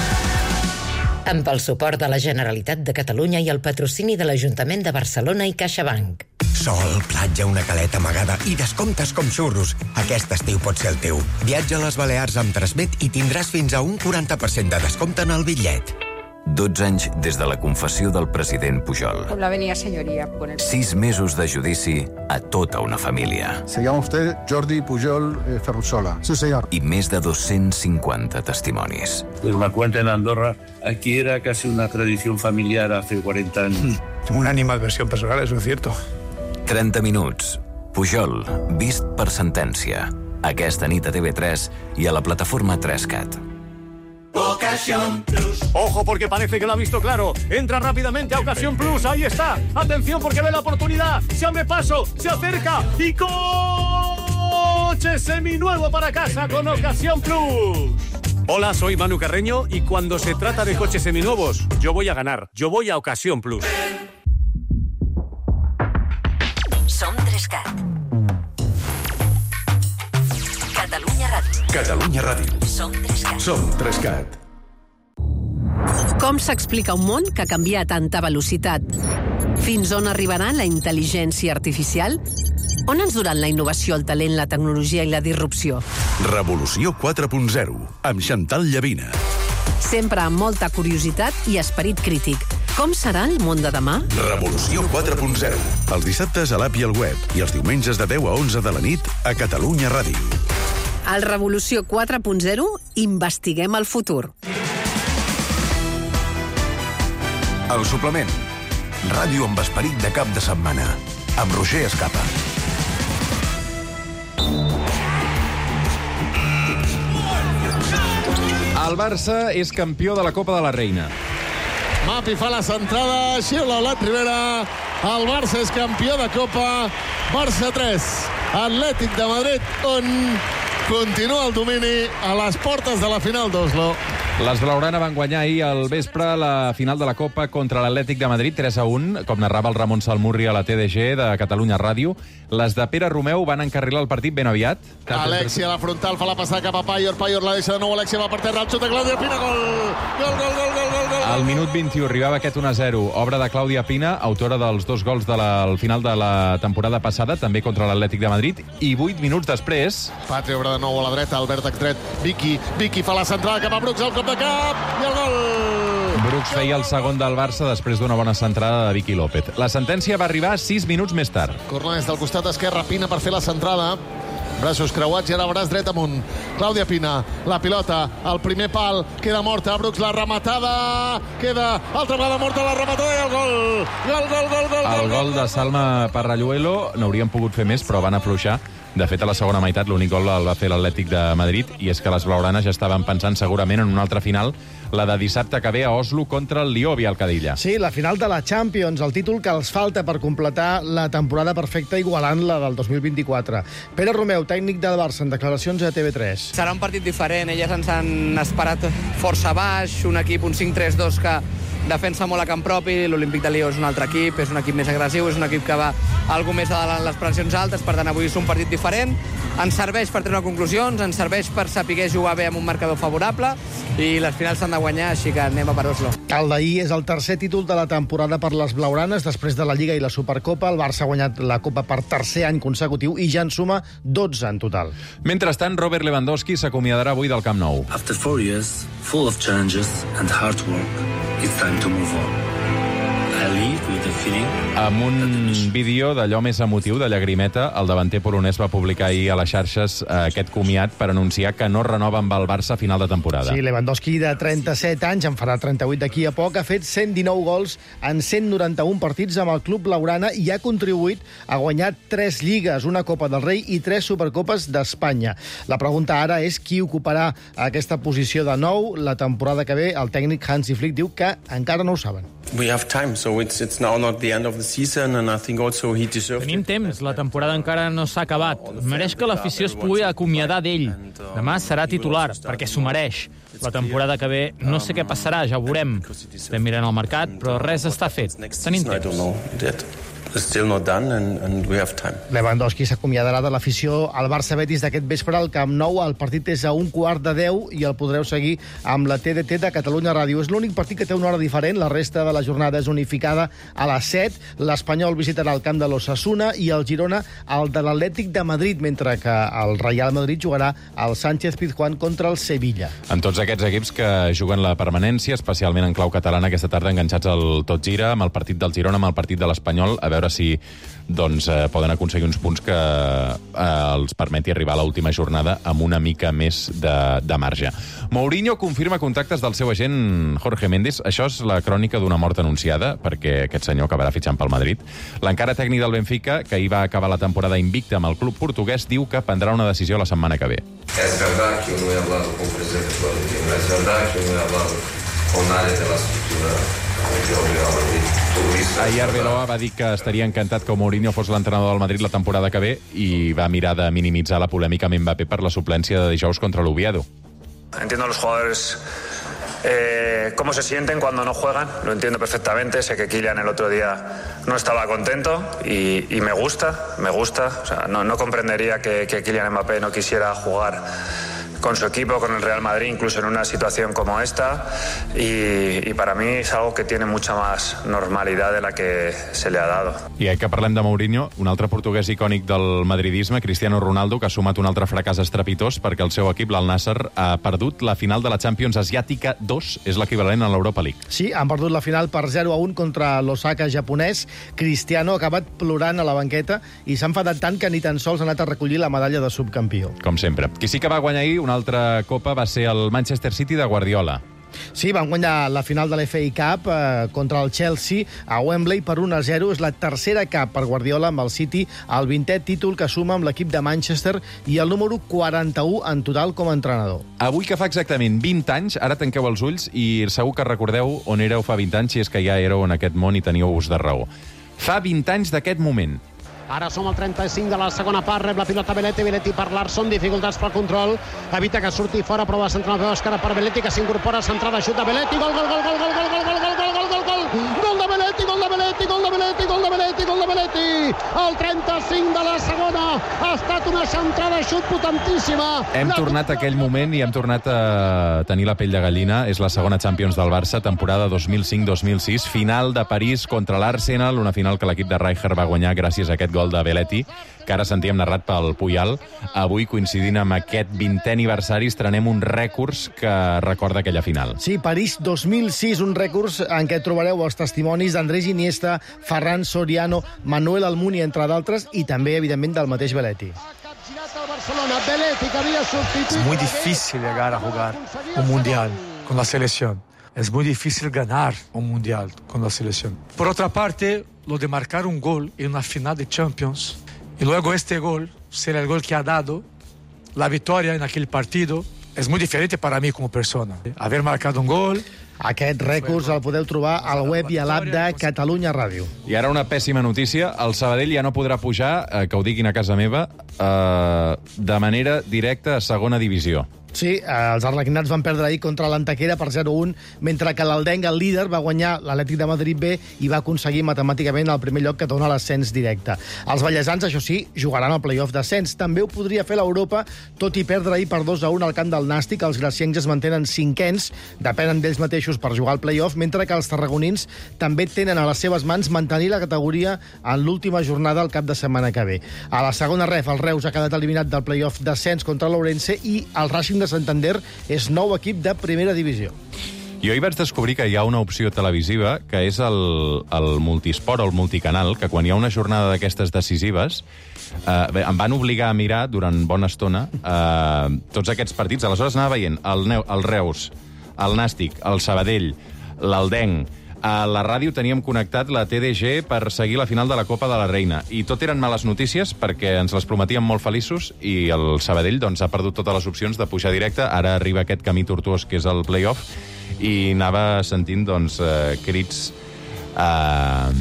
Amb el suport de la Generalitat de Catalunya i el patrocini de l'Ajuntament de Barcelona i CaixaBank. Sol, platja, una caleta amagada i descomptes com xurros. Aquest estiu pot ser el teu. Viatja a les Balears amb Transmet i tindràs fins a un quaranta per cent de descompte en el bitllet. dotze anys des de la confessió del president Pujol. La venia señoría. Sis mesos de judici a tota una família. Se llama usted Jordi Pujol eh, Ferrusola. Sí, señor. I més de dos-cents cinquanta testimonis. Pues me cuenta en Andorra, aquí era casi una tradición familiar hace cuarenta años. Una animadversión personal, eso es cierto. trenta minuts. Pujol, vist per sentència. Aquesta nit a T V tres i a la plataforma trescat. Ocasión Plus. Ojo porque parece que lo ha visto claro. Entra rápidamente a Ocasión Plus. Ahí está. Atención porque ve la oportunidad. Se abre paso, se acerca y coche seminuevo para casa con Ocasión Plus. Hola, soy Manu Carreño y cuando se trata de coches seminuevos, yo voy a ganar. Yo voy a Ocasión Plus. Som Trescat. Catalunya Ràdio. Catalunya Ràdio. Som Trescat. Som Trescat. Com s'explica un món que canvia a tanta velocitat? Fins on arribarà la intel·ligència artificial? On ens duran la innovació, el talent, la tecnologia i la disrupció? Revolució quatre punt zero, amb Chantal Llavina. Sempre amb molta curiositat i esperit crític. Com serà el món de demà? Revolució quatre punt zero. Els dissabtes a l'app i al web i els diumenges de deu a onze de la nit a Catalunya Ràdio. Al Revolució quatre punt zero investiguem el futur. El suplement. Ràdio amb esperit de cap de setmana. Amb Roger Escapa. El Barça és campió de la Copa de la Reina. Mapi fa la centrada, xiula Olat Rivera. El Barça és campió de Copa. Barça tres, Atlètic de Madrid un. Continua el domini a les portes de la final d'Oslo. Les Blaugrana van guanyar ahir al vespre la final de la Copa contra l'Atlètic de Madrid, tres a un, com narrava el Ramon Salmurri a la T D G de Catalunya Ràdio. Les de Pere Romeu van encarrilar el partit ben aviat. Alexia a la frontal, fa la passada cap a Payor, Payor la deixa de nou, Alexia va per terra, el xut de Clàudia Pina, gol! Gol, gol, gol, gol, gol, gol! Al minut vint-i-u arribava aquest un a zero, obra de Clàudia Pina, autora dels dos gols de la, al final de la temporada passada, també contra l'Atlètic de Madrid, i vuit minuts després... Patri obre de nou a la dreta, Albert extret, Vicky, Vicky fa la centrada cap a Brooks, al cop de cap, i el gol! Brooks feia el segon del Barça després d'una bona centrada de Vicky López. La sentència va arribar sis minuts més tard. Corna des del costat esquerre, Pina per fer la centrada. Braços creuats i ara braç dret amunt. Clàudia Pina, la pilota, el primer pal, queda morta. Brooks, la rematada, queda altra vegada morta, la rematada i el gol! Gol, gol, gol, gol! El gol de Salma Parralluelo n'hauríem pogut fer més, però van afluixar. De fet, a la segona meitat l'únic gol el va fer l'Atlètic de Madrid, i és que les blaugranes ja estaven pensant segurament en una altra final, la de dissabte que ve a Oslo contra el Lió Vialcadilla. Sí, la final de la Champions, el títol que els falta per completar la temporada perfecta igualant la del dos mil vint-i-quatre. Pere Romeu, tècnic del Barça, en declaracions a T V tres. Serà un partit diferent, elles ens han esperat força baix, un equip, un cinc tres dos que defensa molt a camp propi, l'Olímpic de Lió és un altre equip, és un equip més agressiu, és un equip que va algo més a les pressions altes, per tant avui és un partit diferent, ens serveix per treure conclusions, ens serveix per saber jugar bé amb un marcador favorable i les finals s'han de guanyar, així que anem a per Oslo. El d'ahir és el tercer títol de la temporada per les blaugranes, després de la Lliga i la Supercopa. El Barça ha guanyat la Copa per tercer any consecutiu i ja en suma dotze en total. Mentrestant, Robert Lewandowski s'acomiadarà avui del Camp Nou. After four years, full of challenges and hard work, it's time to move on. I leave with the feeling... Amb un vídeo d'allò més emotiu, de llagrimeta, el davanter polonès va publicar ahir a les xarxes aquest comiat per anunciar que no renova amb el Barça a final de temporada. Sí, Lewandowski, de trenta-set anys, en farà trenta-vuit d'aquí a poc, ha fet cent dinou gols en cent noranta-un partits amb el club blaugrana i ha contribuït a guanyar tres lligues, una Copa del Rei i tres Supercopes d'Espanya. La pregunta ara és qui ocuparà aquesta posició de nou la temporada que ve. El tècnic Hansi Flick diu que encara no ho saben. We have time, so it's, it's now not the end of the season, and I think also he deserves... Tenim temps, la temporada encara no s'ha acabat. Mereix que l'afició es pugui acomiadar d'ell. Demà serà titular, perquè s'ho mereix. La temporada que ve no sé què passarà, ja ho veurem. Estem mirant el mercat, però res està fet. Tenim temps. It's still not done and, and we have time. Lewandowski s'acomiadarà de l'afició al Barça-Betis d'aquest vespre al Camp Nou. El partit és a un quart de deu i el podreu seguir amb la T D T de Catalunya Ràdio. És l'únic partit que té una hora diferent. La resta de la jornada és unificada a les set. L'Espanyol visitarà el camp de l'Osasuna i el Girona el de l'Atlètic de Madrid, mentre que el Real Madrid jugarà al Sánchez-Pizjuán contra el Sevilla. En tots aquests equips que juguen la permanència, especialment en clau catalana, aquesta tarda enganxats al Tot Gira, amb el partit del Girona, amb el partit de l'Espanyol, a veure si doncs, eh, poden aconseguir uns punts que eh, els permeti arribar a l'última jornada amb una mica més de, de marge. Mourinho confirma contactes del seu agent Jorge Méndez. Això és la crònica d'una mort anunciada, perquè aquest senyor acabarà fitxant pel Madrid. L'encara tècnic del Benfica, que ahir va acabar la temporada invicta amb el club portuguès, diu que prendrà una decisió la setmana que ve. Es verdad que uno he hablado con el presidente Florentino, es verdad que uno he hablado con nadie de la estructura. Ahir Arbeloa va dir que estaria encantat que Mourinho fos l'entrenador del Madrid la temporada que ve i va mirar de minimitzar la polèmica amb Mbappé per la suplència de dijous contra l'Oviedo. Entiendo a los jugadores eh, cómo se sienten cuando no juegan, lo entiendo perfectamente. Sé que Kylian el otro día no estaba contento y, y me gusta, me gusta. O sea, no, no comprendería que, que Kylian Mbappé no quisiera jugar con su equipo, con el Real Madrid, incluso en una situación como esta, y, y para mí es algo que tiene mucha más normalidad de la que se le ha dado. I eh, que parlem de Mourinho, un altre portuguès icònic del madridisme, Cristiano Ronaldo, que ha sumat un altre fracàs estrepitós perquè el seu equip, l'Al Nassr, ha perdut la final de la Champions Asiàtica dos, és l'equivalent a l'Europa League. Sí, han perdut la final per zero a un contra l'Osaka japonès. Cristiano ha acabat plorant a la banqueta i s'ha enfadat tant que ni tan sols ha anat a recollir la medalla de subcampió. Com sempre. Qui sí que va guanyar ahir una altra copa va ser el Manchester City de Guardiola. Sí, van guanyar la final de l'F A Cup eh, contra el Chelsea a Wembley per un a zero. És la tercera Cup per Guardiola amb el City, el vintè títol que suma amb l'equip de Manchester i el número quaranta-u en total com a entrenador. Avui que fa exactament vint anys, ara tanqueu els ulls i segur que recordeu on éreu fa vint anys, si és que ja éreu en aquest món i teníeu ús de raó. Fa vint anys d'aquest moment. Ara som al trenta-cinc de la segona part, rep la pilota Belletti, Belletti per Larsson, dificultats pel control, evita que surti fora, prova de centrar la esquerra per Belletti, que s'incorpora, centrada, xut de Belletti, gol, gol, gol, gol, gol, gol, gol, gol, gol, gol, gol, gol, gol, gol de Belletti, gol de Belletti, gol de Belletti, gol de Belletti, gol de Belletti, el trenta-cinc de la segona, ha estat una centrada, xut potentíssima. Hem tornat a aquell moment i hem tornat a tenir la pell de gallina. És la segona Champions del Barça, temporada dos mil cinc dos mil sis, final de París contra l'Arsenal, una final que l'equip de Rijkaard va guanyar gràcies a aquest gol de Belletti, que ara sentíem narrat pel Puyal. Avui, coincidint amb aquest vintè aniversari, estrenem un rècords que recorda aquella final. Sí, París dos mil sis, un rècords en què trobareu els testimonis d'Andrés Iniesta, Ferran Soriano, Manuel Almunia, entre d'altres, i també, evidentment, del mateix Belletti. Es muy difícil llegar a jugar un mundial con la selección. Es muy difícil ganar un mundial con la selección. Por otra parte, lo de marcar un gol en una final de Champions y luego este gol ser el gol que ha dado la victoria en aquel partido es muy diferente para mí como persona. Haber marcado un gol... Aquest rècords el podeu trobar al web i a l'app de Catalunya Ràdio. I ara una pèssima notícia. El Sabadell ja no podrà pujar, eh, que ho diguin a casa meva, eh, de manera directa a segona divisió. Sí, els arlequinats van perdre ahir contra l'Antequera per zero a un, mentre que l'Aldenc, el líder, va guanyar l'Atlètic de Madrid B i va aconseguir matemàticament el primer lloc que dona l'ascens directe. Els ballesans, això sí, jugaran al play-off d'ascens. També ho podria fer l'Europa, tot i perdre ahir per dos a un al camp del Nàstic. Els graciencs es mantenen cinquens, depenen d'ells mateixos per jugar al play-off, mentre que els tarragonins també tenen a les seves mans mantenir la categoria en l'última jornada el cap de setmana que ve. A la segona ref, el Reus ha quedat eliminat del play-off d'ascens contra l'Ourense i el Racing de Santander és nou equip de primera divisió. Jo hi vaig descobrir que hi ha una opció televisiva que és el, el multisport o el multicanal, que quan hi ha una jornada d'aquestes decisives eh, bé, em van obligar a mirar durant bona estona eh, tots aquests partits. Aleshores anava veient el, Neu, el Reus, el Nàstic, el Sabadell, l'Aldenc. A la ràdio teníem connectat la T D G per seguir la final de la Copa de la Reina. I tot eren males notícies perquè ens les prometíem molt feliços i el Sabadell doncs, ha perdut totes les opcions de pujar directe. Ara arriba aquest camí tortuós que és el play-off i anava sentint doncs, eh, crits eh,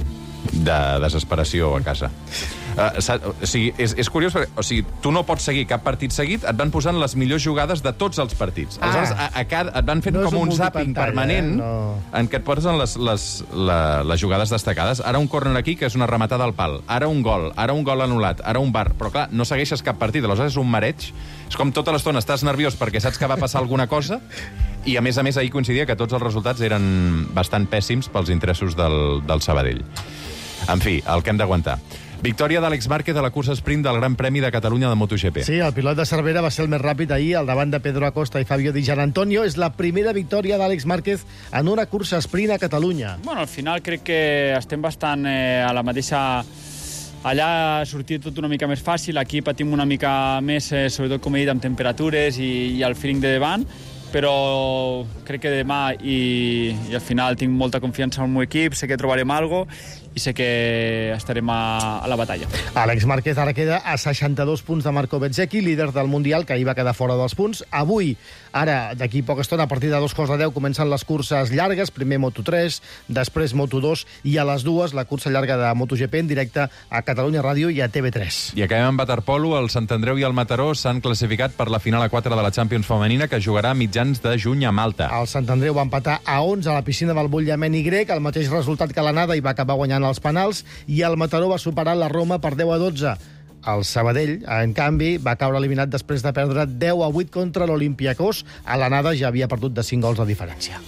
de desesperació a casa. Uh, o sigui, és, és curiós perquè o sigui, tu no pots seguir cap partit seguit, et van posant les millors jugades de tots els partits. Ah. Aleshores, a, a cada, et van fent no com un, un zàping permanent eh? no. en què et posen les, les, la, les jugades destacades. Ara un córner aquí, que és una rematada al pal. Ara un gol, ara un gol anul·lat, ara un bar. Però clar, no segueixes cap partit, aleshores és un mareig. És com tota l'estona estàs nerviós perquè saps que va passar alguna cosa i, a més a més, ahir coincidia que tots els resultats eren bastant pèssims pels interessos del, del Sabadell. En fi, el que hem d'aguantar. Victòria d'Àlex Márquez a la cursa sprint del Gran Premi de Catalunya de MotoGP. Sí, el pilot de Cervera va ser el més ràpid ahir, al davant de Pedro Acosta i Fabio Di Gianantonio. És la primera victòria d'Àlex Márquez en una cursa sprint a Catalunya. Bueno, al final crec que estem bastant eh, a la mateixa... Allà ha sortit tot una mica més fàcil, aquí patim una mica més, eh, sobretot, com he dit, amb temperatures i, i el feeling de davant, però crec que demà i, i al final tinc molta confiança en el meu equip, sé que trobarem alguna cosa i sé que estarem a, a la batalla. Àlex Márquez ara queda a seixanta-dos punts de Marco Bezzecchi, líder del Mundial, que ahir va quedar fora dels punts. Avui, ara, d'aquí poca estona, a partir de dos quarts de deu, comencen les curses llargues, primer Moto tres, després Moto dos, i a les dues la cursa llarga de MotoGP en directe a Catalunya Ràdio i a T V tres. I acabem amb waterpolo. El Sant Andreu i el Mataró s'han classificat per la final a quatre de la Champions femenina, que jugarà a mitjans de juny a Malta. El Sant Andreu va empatar a onze a la piscina del Bullament Y, el mateix resultat que l'anada, i va acabar guanyant els penals, i el Mataró va superar la Roma per deu a dotze. El Sabadell, en canvi, va caure eliminat després de perdre deu a vuit contra l'Olympiacos. A l'anada ja havia perdut de cinc gols de diferència.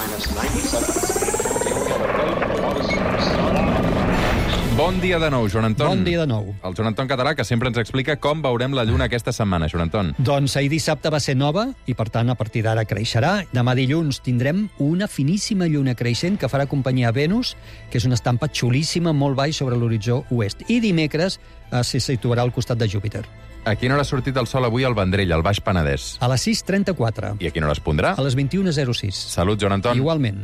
Bon dia de nou, Joan Anton. Bon dia de nou. El Joan Anton català, que sempre ens explica com veurem la lluna aquesta setmana, Joan Anton. Doncs ahir dissabte va ser nova i, per tant, a partir d'ara creixerà. Demà dilluns tindrem una finíssima lluna creixent que farà companyia a Venus, que és una estampa xulíssima molt baix sobre l'horitzó oest. I dimecres eh, se situarà al costat de Júpiter. A quina hora ha sortit el sol avui al Vendrell, al Baix Penedès? A les sis trenta-quatre. I a quina hora es pondrà? A les vint-i-una zero sis. Salut, Joan Anton. Igualment.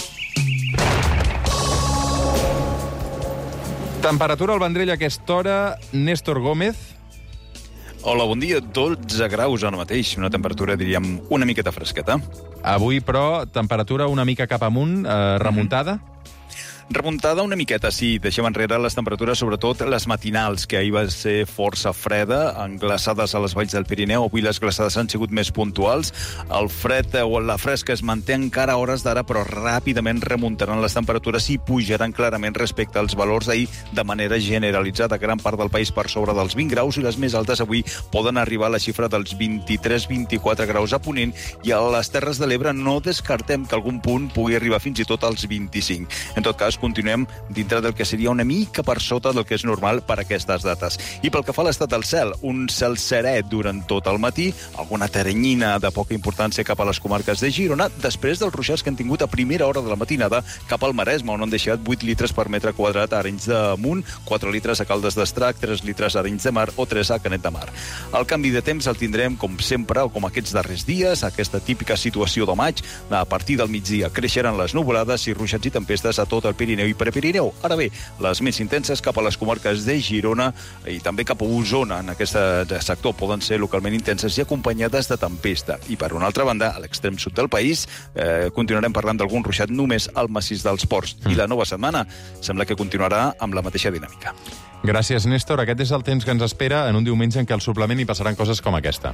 Temperatura al Vendrell a aquesta hora, Néstor Gómez. Hola, bon dia. dotze graus ara mateix, una temperatura, diríem, una miqueta fresqueta. Avui, però, temperatura una mica cap amunt, eh, remuntada? Mm-hmm. Remuntada una miqueta, sí. Deixem enrere les temperatures, sobretot les matinals, que ahir va ser força freda, englaçades a les valls del Pirineu. Avui les glaçades han sigut més puntuals. El fred o la fresca es manté encara a hores d'ara, però ràpidament remuntaran les temperatures i pujaran clarament respecte als valors d'ahir de manera generalitzada. Gran part del país per sobre dels vint graus i les més altes avui poden arribar a la xifra dels vint-i-tres vint-i-quatre graus a Ponent, i a les Terres de l'Ebre no descartem que algun punt pugui arribar fins i tot als vint-i-cinc. En tot cas, continuem dintre del que seria una mica per sota del que és normal per aquestes dates. I pel que fa a l'estat del cel, un cel serè durant tot el matí, alguna teranyina de poca importància cap a les comarques de Girona, després dels ruixats que han tingut a primera hora de la matinada cap al Maresme, on han deixat vuit litres per metre quadrat a Arenys de Munt, quatre litres a Caldes d'Estrac, tres litres a Arenys de Mar o tres a Canet de Mar. El canvi de temps el tindrem, com sempre, o com aquests darrers dies, aquesta típica situació de maig. A partir del migdia creixeran les nuvolades i ruixats i tempestes a tot el Pirineu i Prepirineu. Ara bé, les més intenses cap a les comarques de Girona i també cap a Osona en aquest sector poden ser localment intenses i acompanyades de tempesta. I per una altra banda, a l'extrem sud del país, eh, continuarem parlant d'algun ruixat només al massís dels Ports. Mm. I la nova setmana sembla que continuarà amb la mateixa dinàmica. Gràcies, Néstor. Aquest és el temps que ens espera en un diumenge en què al suplement hi passaran coses com aquesta.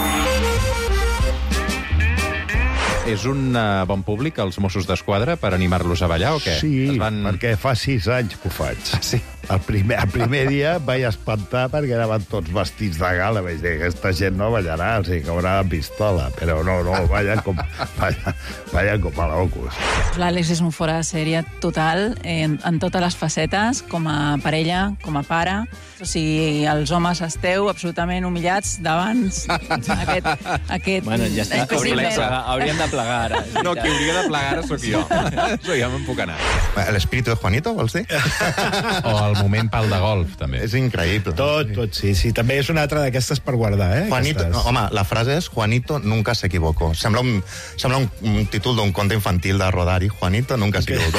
És un uh, bon públic, els Mossos d'Esquadra, per animar-los a ballar o què? Sí, es van... perquè fa sis anys que ho faig. Ah, sí? El primer, el primer dia vaig espantar perquè anaven tots vestits de gala. Vaig dir, aquesta gent no ballarà, els hi caurà la pistola. Però no, no, ballen com, ballen, ballen com a locos. L'Àlex és un fora de sèrie total, en, en totes les facetes, com a parella, com a pare. O sigui, els homes esteu absolutament humillats davant aquest... aquest bueno, ja està. Hauríem de plegar, hauríem de plegar ara. No, qui hauria de plegar ara sóc jo. Això ja me'n puc anar. L'espíritu de Juanito, vols dir? O el moment pal de golf, també. És increïble. Tot, tot, sí, sí. També és una altra d'aquestes per guardar, eh? Juanito, no, home, la frase és Juanito nunca se equivoco. Sembla un, sembla un, un títol d'un conte infantil de Rodari. Juanito nunca se equivoco.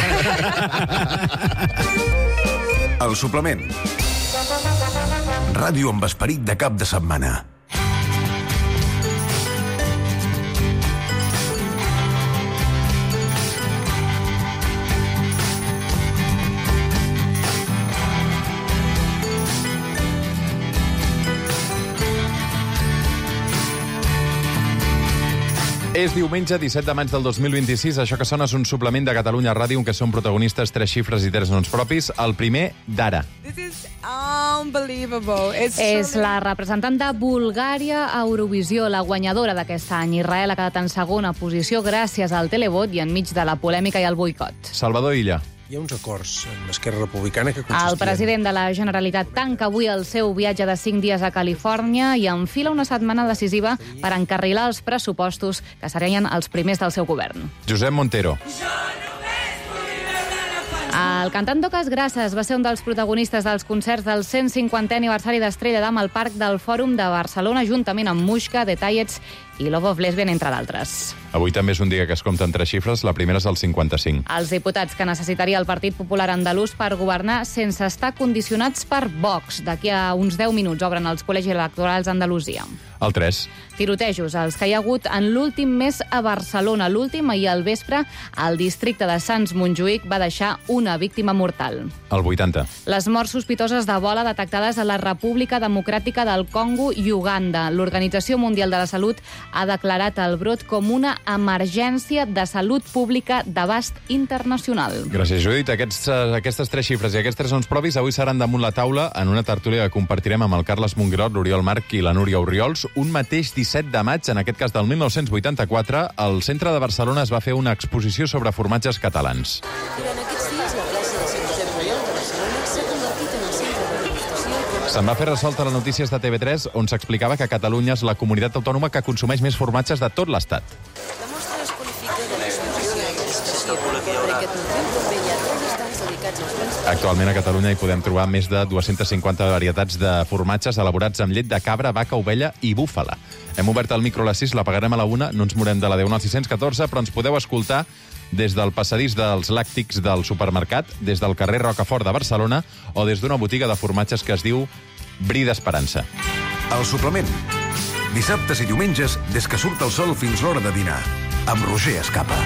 El suplement. Ràdio amb esperit de cap de setmana. És diumenge, disset de maig del dos mil vint-i-sis. Això que sona és un suplement de Catalunya Ràdio en què són protagonistes tres xifres i tres noms propis. El primer, Dara. És la representant de Bulgària a Eurovisió, la guanyadora d'aquest any. Israel ha quedat en segona posició gràcies al televot i enmig de la polèmica i el boicot. Salvador Illa. Hi ha uns acords amb Esquerra Republicana que consistien... El president de la Generalitat tanca avui el seu viatge de cinc dies a Califòrnia i enfila una setmana decisiva per encarrilar els pressupostos que serien els primers del seu govern. Josep Montero. El cantant Docas Grasses va ser un dels protagonistes dels concerts del cent cinquantè aniversari d'Estrella Damm al Parc del Fòrum de Barcelona, juntament amb Muixca, Detallets i Love of Lesbian, entre d'altres. Avui també és un dia que es compten tres xifres, la primera és el cinquanta-cinc. Els diputats que necessitaria el Partit Popular Andalús per governar sense estar condicionats per Vox. D'aquí a uns deu minuts obren els col·legis electorals a Andalusia. El tres. Tirotejos, els que hi ha hagut en l'últim mes a Barcelona. L'últim, ahir al vespre, al districte de Sants Montjuïc va deixar una víctima mortal. El vuitanta. Les morts sospitoses d'Ebola detectades a la República Democràtica del Congo i Uganda. L'Organització Mundial de la Salut ha declarat el brot com una emergència de salut pública d'abast internacional. Gràcies, Judit. Aquests, aquestes tres xifres i aquests tres noms propis avui seran damunt la taula en una tertúlia que compartirem amb el Carles Mongrot, l'Oriol Marc i la Núria Orriols. Un mateix disset de maig, en aquest cas del mil nou-cents vuitanta-quatre, al centre de Barcelona es va fer una exposició sobre formatges catalans. Durant aquests dies, la plaça de Sant Josep Reial de Barcelona s'ha convertit en el centre de degustació. Se'n va fer ressalta a les notícies de T V tres, on s'explicava que Catalunya és la comunitat autònoma que consumeix més formatges de tot l'Estat. La mostra es qualifica de l'exposició i degustació, perquè tothom també hi ha tres estants dedicats als grans... Actualment a Catalunya hi podem trobar més de dues-centes cinquanta varietats de formatges elaborats amb llet de cabra, vaca, ovella i búfala. Hem obert el micro a les sis, la pagarem a la una, no ens morem de la deu al sis cents catorze, però ens podeu escoltar des del passadís dels làctics del supermercat, des del carrer Rocafort de Barcelona o des d'una botiga de formatges que es diu Bri d'Esperança. El suplement. Dissabtes i diumenges, des que surt el sol fins l'hora de dinar. Amb Roger Escapa.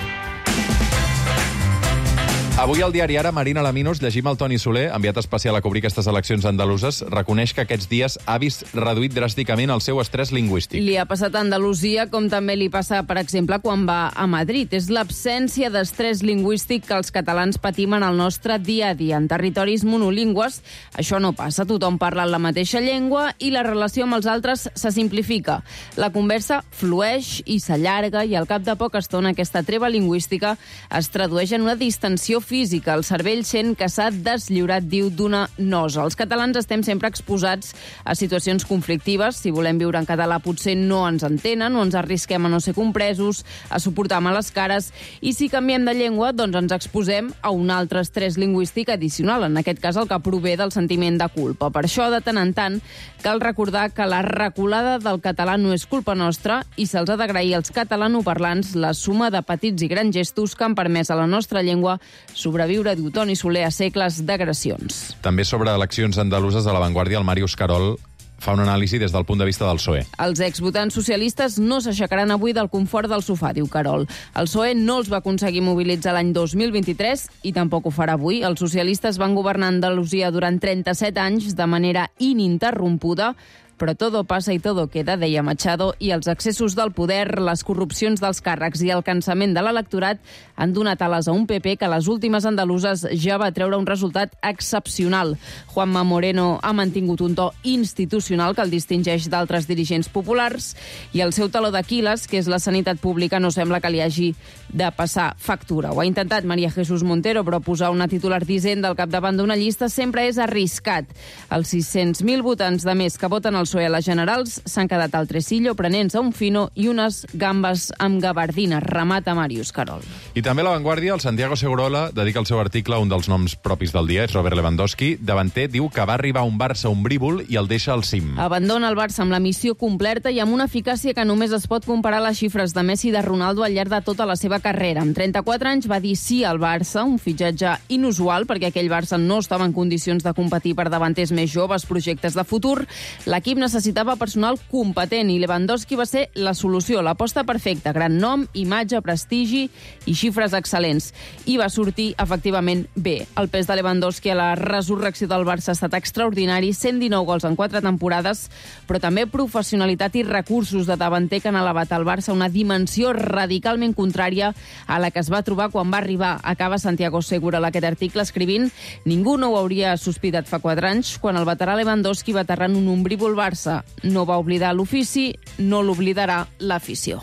Avui al diari Ara, Marina Laminos, llegim el Toni Soler, enviat especial a cobrir aquestes eleccions andaluses, reconeix que aquests dies ha vist reduït dràsticament el seu estrès lingüístic. Li ha passat a Andalusia, com també li passa, per exemple, quan va a Madrid. És l'absència d'estrès lingüístic que els catalans patim en el nostre dia a dia. En territoris monolingües, això no passa. Tothom parla la mateixa llengua i la relació amb els altres se simplifica. La conversa flueix i s'allarga i al cap de poca estona aquesta treva lingüística es tradueix en una distensió física. El cervell sent que s'ha deslliurat, diu, d'una nosa. Els catalans estem sempre exposats a situacions conflictives. Si volem viure en català potser no ens entenen o ens arrisquem a no ser compresos, a suportar males cares, i si canviem de llengua, doncs ens exposem a un altre estrès lingüístic addicional, en aquest cas el que prové del sentiment de culpa. Per això, de tant en tant, cal recordar que la reculada del català no és culpa nostra i se'ls ha d'agrair als catalanoparlants la suma de petits i grans gestos que han permès a la nostra llengua sobreviure, diu Toni Soler, a segles d'agressions. També sobre eleccions andaluses a La Vanguardia, el Màrius Carol fa una anàlisi des del punt de vista del P S O E. Els exvotants socialistes no s'aixecaran avui del confort del sofà, diu Carol. El P S O E no els va aconseguir mobilitzar l'any dos mil vint-i-tres i tampoc ho farà avui. Els socialistes van governar Andalusia durant trenta-set anys de manera ininterrompuda, però todo pasa y todo queda, deia Machado, i els excessos del poder, les corrupcions dels càrrecs i el cansament de l'electorat han donat ales a un P P que a les últimes andaluses ja va treure un resultat excepcional. Juanma Moreno ha mantingut un to institucional que el distingeix d'altres dirigents populars i el seu taló d'Aquil·les, que és la sanitat pública, no sembla que li hagi de passar factura. Ho ha intentat María Jesús Montero, però posar una titular d'Hisenda al capdavant d'una llista sempre és arriscat. Els sis-cents mil votants de més que voten el P S O E a les generals s'han quedat al tresillo prenent-se un fino i unes gambes amb gabardina, remata Màrius Carol. I també a La Vanguardia, el Santiago Segurola dedica el seu article a un dels noms propis del dia, és Robert Lewandowski. Davanter diu que va arribar a un Barça ombrívol i el deixa al cim. Abandona el Barça amb la missió completa i amb una eficàcia que només es pot comparar a les xifres de Messi i de Ronaldo al llarg de tota la seva carrera. Amb trenta-quatre anys va dir sí al Barça, un fitxatge inusual perquè aquell Barça no estava en condicions de competir per davanters més joves, projectes de futur. L'equip necessitava personal competent i Lewandowski va ser la solució, l'aposta perfecta, gran nom, imatge, prestigi i xifres excel·lents. I va sortir, efectivament, bé. El pes de Lewandowski a la resurrecció del Barça ha estat extraordinari, cent dinou gols en quatre temporades, però també professionalitat i recursos de davanter que han elevat al Barça a una dimensió radicalment contrària a la que es va trobar quan va arribar. Acaba Santiago Segura aquest article escrivint: ningú no ho hauria sospitat fa quatre anys, quan el veterà Lewandowski va aterrar en un ombrívol Barça. No va oblidar l'ofici, no l'oblidarà l'afició.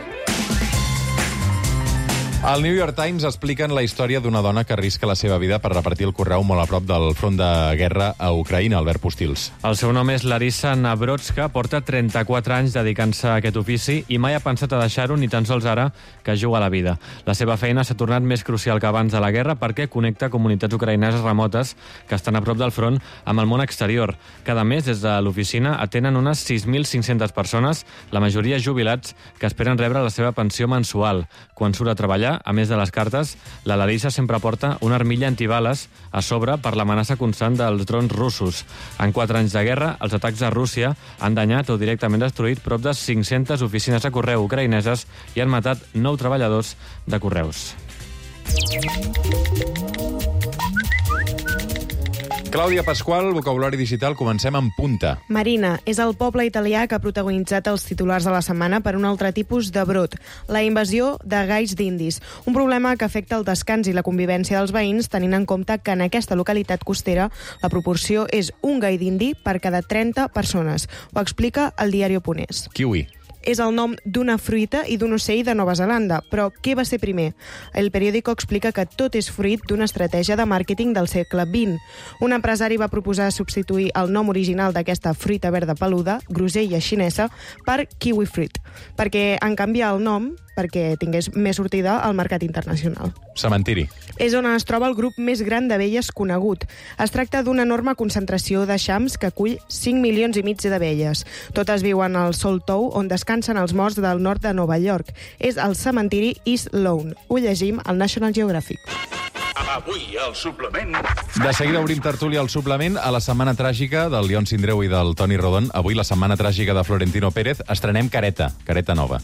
Al New York Times expliquen la història d'una dona que arrisca la seva vida per repartir el correu molt a prop del front de guerra a Ucraïna, Albert Postils. El seu nom és Larissa Nabrodska, porta trenta-quatre anys dedicant-se a aquest ofici i mai ha pensat a deixar-ho, ni tan sols ara que juga a la vida. La seva feina s'ha tornat més crucial que abans de la guerra perquè connecta comunitats ucraïneses remotes que estan a prop del front amb el món exterior. Cada mes, des de l'oficina, atenen unes sis mil cinc-centes persones, la majoria jubilats, que esperen rebre la seva pensió mensual. Quan surt a treballar, a més de les cartes, la Larissa sempre porta una armilla antibales a sobre per l'amenaça constant dels drons russos. En quatre anys de guerra, els atacs a Rússia han danyat o directament destruït prop de cinc-centes oficines de correu ucraïneses i han matat nou treballadors de correus. Clàudia Pasqual, vocabulari digital, comencem amb punta. Marina és el poble italià que ha protagonitzat els titulars de la setmana per un altre tipus de brot, la invasió de gais d'indis. Un problema que afecta el descans i la convivència dels veïns, tenint en compte que en aquesta localitat costera la proporció és un gai d'indi per cada trenta persones. Ho explica el diari Oponés. Kiwi. És el nom d'una fruita i d'un ocell de Nova Zelanda. Però què va ser primer? El periòdico explica que tot és fruit d'una estratègia de màrqueting del segle vint. Un empresari va proposar substituir el nom original d'aquesta fruita verda peluda, grosella xinesa, per kiwi fruit, perquè en canviar el nom perquè tingués més sortida al mercat internacional. Cementiri. És on es troba el grup més gran d'abelles conegut. Es tracta d'una enorme concentració d'eixams que acull cinc milions i mig d'abelles. Totes viuen al Sol Tou, on descansen els morts del nord de Nova York. És el cementiri East Lawn. Ho llegim al National Geographic. Avui, al suplement... De seguida obrim tertúlia al suplement a la setmana tràgica del León Sindreu i del Toni Rodon. Avui la setmana tràgica de Florentino Pérez. Estrenem Careta, Careta nova,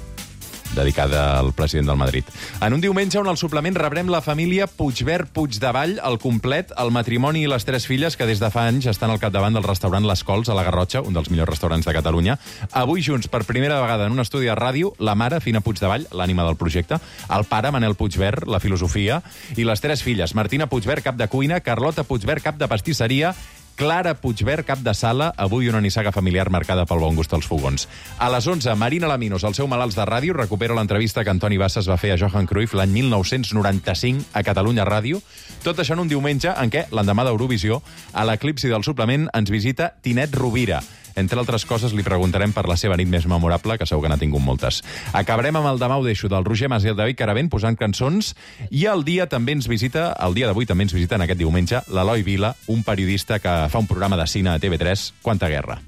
dedicada al president del Madrid. En un diumenge on al suplement rebrem la família Puigvert Puigdevall al complet, el matrimoni i les tres filles que des de fa anys estan al capdavant del restaurant Les Cols a la Garrotxa, un dels millors restaurants de Catalunya. Avui junts, per primera vegada en un estudi de ràdio, la mare, Fina Puigdevall, l'ànima del projecte, el pare, Manel Puigvert, la filosofia, i les tres filles, Martina Puigvert, cap de cuina, Carlota Puigvert, cap de pastisseria, Clara Puigvert, cap de sala, avui una nissaga familiar marcada pel bon gust als fogons. A les onze, Marina Laminos, el seu Malalts de Ràdio, recupera l'entrevista que Antoni Bassas va fer a Johan Cruyff l'any mil nou-cents noranta-cinc a Catalunya Ràdio. Tot això en un diumenge en què, l'endemà d'Eurovisió, a l'eclipsi del suplement ens visita Tinet Rovira. Entre altres coses, li preguntarem per la seva nit més memorable, que segur que n'ha tingut moltes. Acabarem amb el Demà ho deixo, del Roger Mas i el David Caravent, posant cançons, i el dia també ens visita, el dia d'avui també ens visita en aquest diumenge, l'Eloi Vila, un periodista que fa un programa de cine a T V tres, Quanta guerra.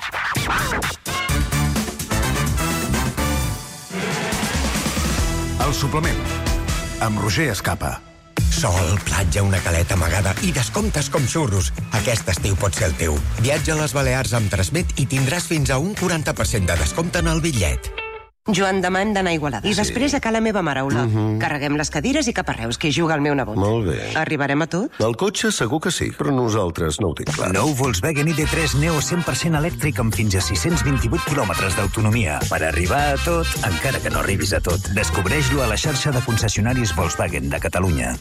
El suplement, amb Roger Escapa. Sol, platja, una caleta amagada i descomptes com xurros. Aquest estiu pot ser el teu. Viatja a les Balears amb Transmet i tindràs fins a un quaranta per cent de descompte en el bitllet. Joan, demà hem d'anar a Igualada. I després a ca la meva maraula. Uh -huh. Carreguem les cadires i cap a Reus, que hi juga el meu nebot. Molt bé. Arribarem a tot? El cotxe segur que sí, però nosaltres no ho tinc clar. Nou Volkswagen I D tres Neo cent per cent elèctric amb fins a sis-cents vint-i-vuit quilòmetres d'autonomia. Per arribar a tot, encara que no arribis a tot. Descobreix-lo a la xarxa de concessionaris Volkswagen de Catalunya.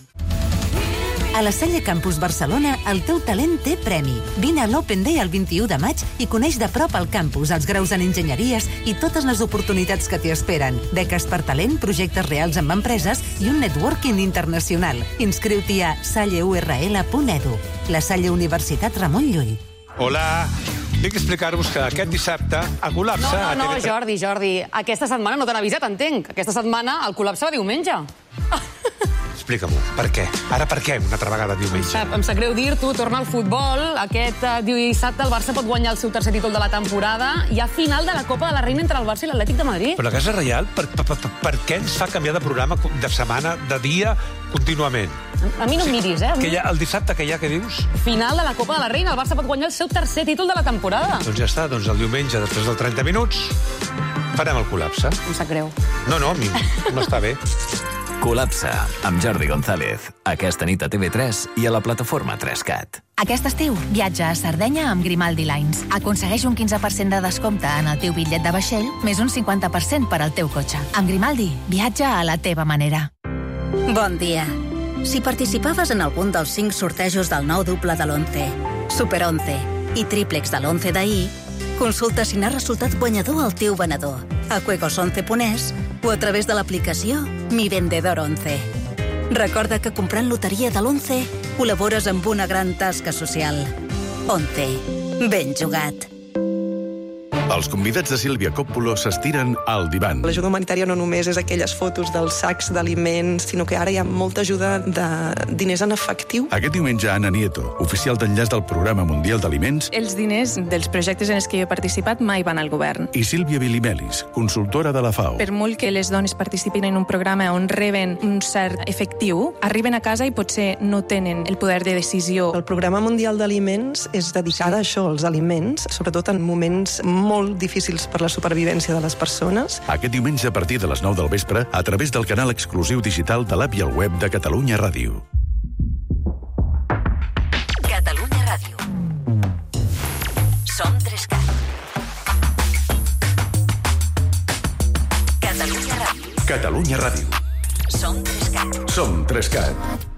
A la Salle Campus Barcelona, el teu talent té premi. Vine a l'Open Day el vint-i-u de maig i coneix de prop el campus, els graus en enginyeries i totes les oportunitats que t'hi esperen. Beques per talent, projectes reals amb empreses i un networking internacional. Inscriu-t'hi a salle u erre ele punt edu. La Salle Universitat Ramon Llull. Hola. Vinc a explicar-vos que aquest dissabte a Col·lapse... No, no, no, Jordi, Jordi. Aquesta setmana no t'han avisat, entenc. Aquesta setmana el col·lapse va diumenge. Explica-m'ho, per què? Ara per què una altra vegada diumenge? Em sap greu dir-t'ho, torna al futbol. Aquest uh, dissabte el Barça pot guanyar el seu tercer títol de la temporada. Hi ha final de la Copa de la Reina entre el Barça i l'Atlètic de Madrid. Però la Casa Reial, per, per, per, per què ens fa canviar de programa de setmana, de dia, contínuament? A, a mi no em miris, eh? Que hi ha, el dissabte que hi ha, què dius? Final de la Copa de la Reina. El Barça pot guanyar el seu tercer títol de la temporada. Doncs ja està, doncs el diumenge, després dels trenta minuts, farem el col·lapse. Em sap greu. No, no, a mi no està bé. Col·lapse, amb Jordi González. Aquesta nit a T V tres i a la plataforma tres cat. Aquest estiu, viatja a Sardenya amb Grimaldi Lines. Aconsegueix un quinze per cent de descompte en el teu bitllet de vaixell, més un cinquanta per cent per al teu cotxe. Amb Grimaldi, viatja a la teva manera. Bon dia. Si participaves en algun dels cinc sortejos del nou duple de l'once, Super onze i tríplex de l'once d'ahir, consulta si n'ha resultat guanyador el teu venedor a juegos once punt es o a través de l'aplicació Mi Vendedor onze. Recorda que comprant loteria de l'once col·labores amb una gran tasca social. onze. Ben jugat. Els convidats de Sílvia Coppola s'estiren al divan. L'ajuda humanitària no només és aquelles fotos dels sacs d'aliments, sinó que ara hi ha molta ajuda de diners en efectiu. Aquest diumenge, Ana Nieto, oficial d'enllaç del Programa Mundial d'Aliments, Els diners dels projectes en els que jo he participat mai van al govern. i Sílvia Bilimelis, consultora de la FAO. Per molt que les dones participin en un programa on reben un cert efectiu, arriben a casa i potser no tenen el poder de decisió. El Programa Mundial d'Aliments és dedicat a això, als aliments, sobretot en moments molt difícils per la supervivència de les persones. Aquest diumenge a partir de les nou del vespre, a través del canal exclusiu digital de l'app i el web de Catalunya Ràdio. Catalunya Som Trescat. Catalunya Ràdio. Catalunya Ràdio. Som Trescat. Som Trescat.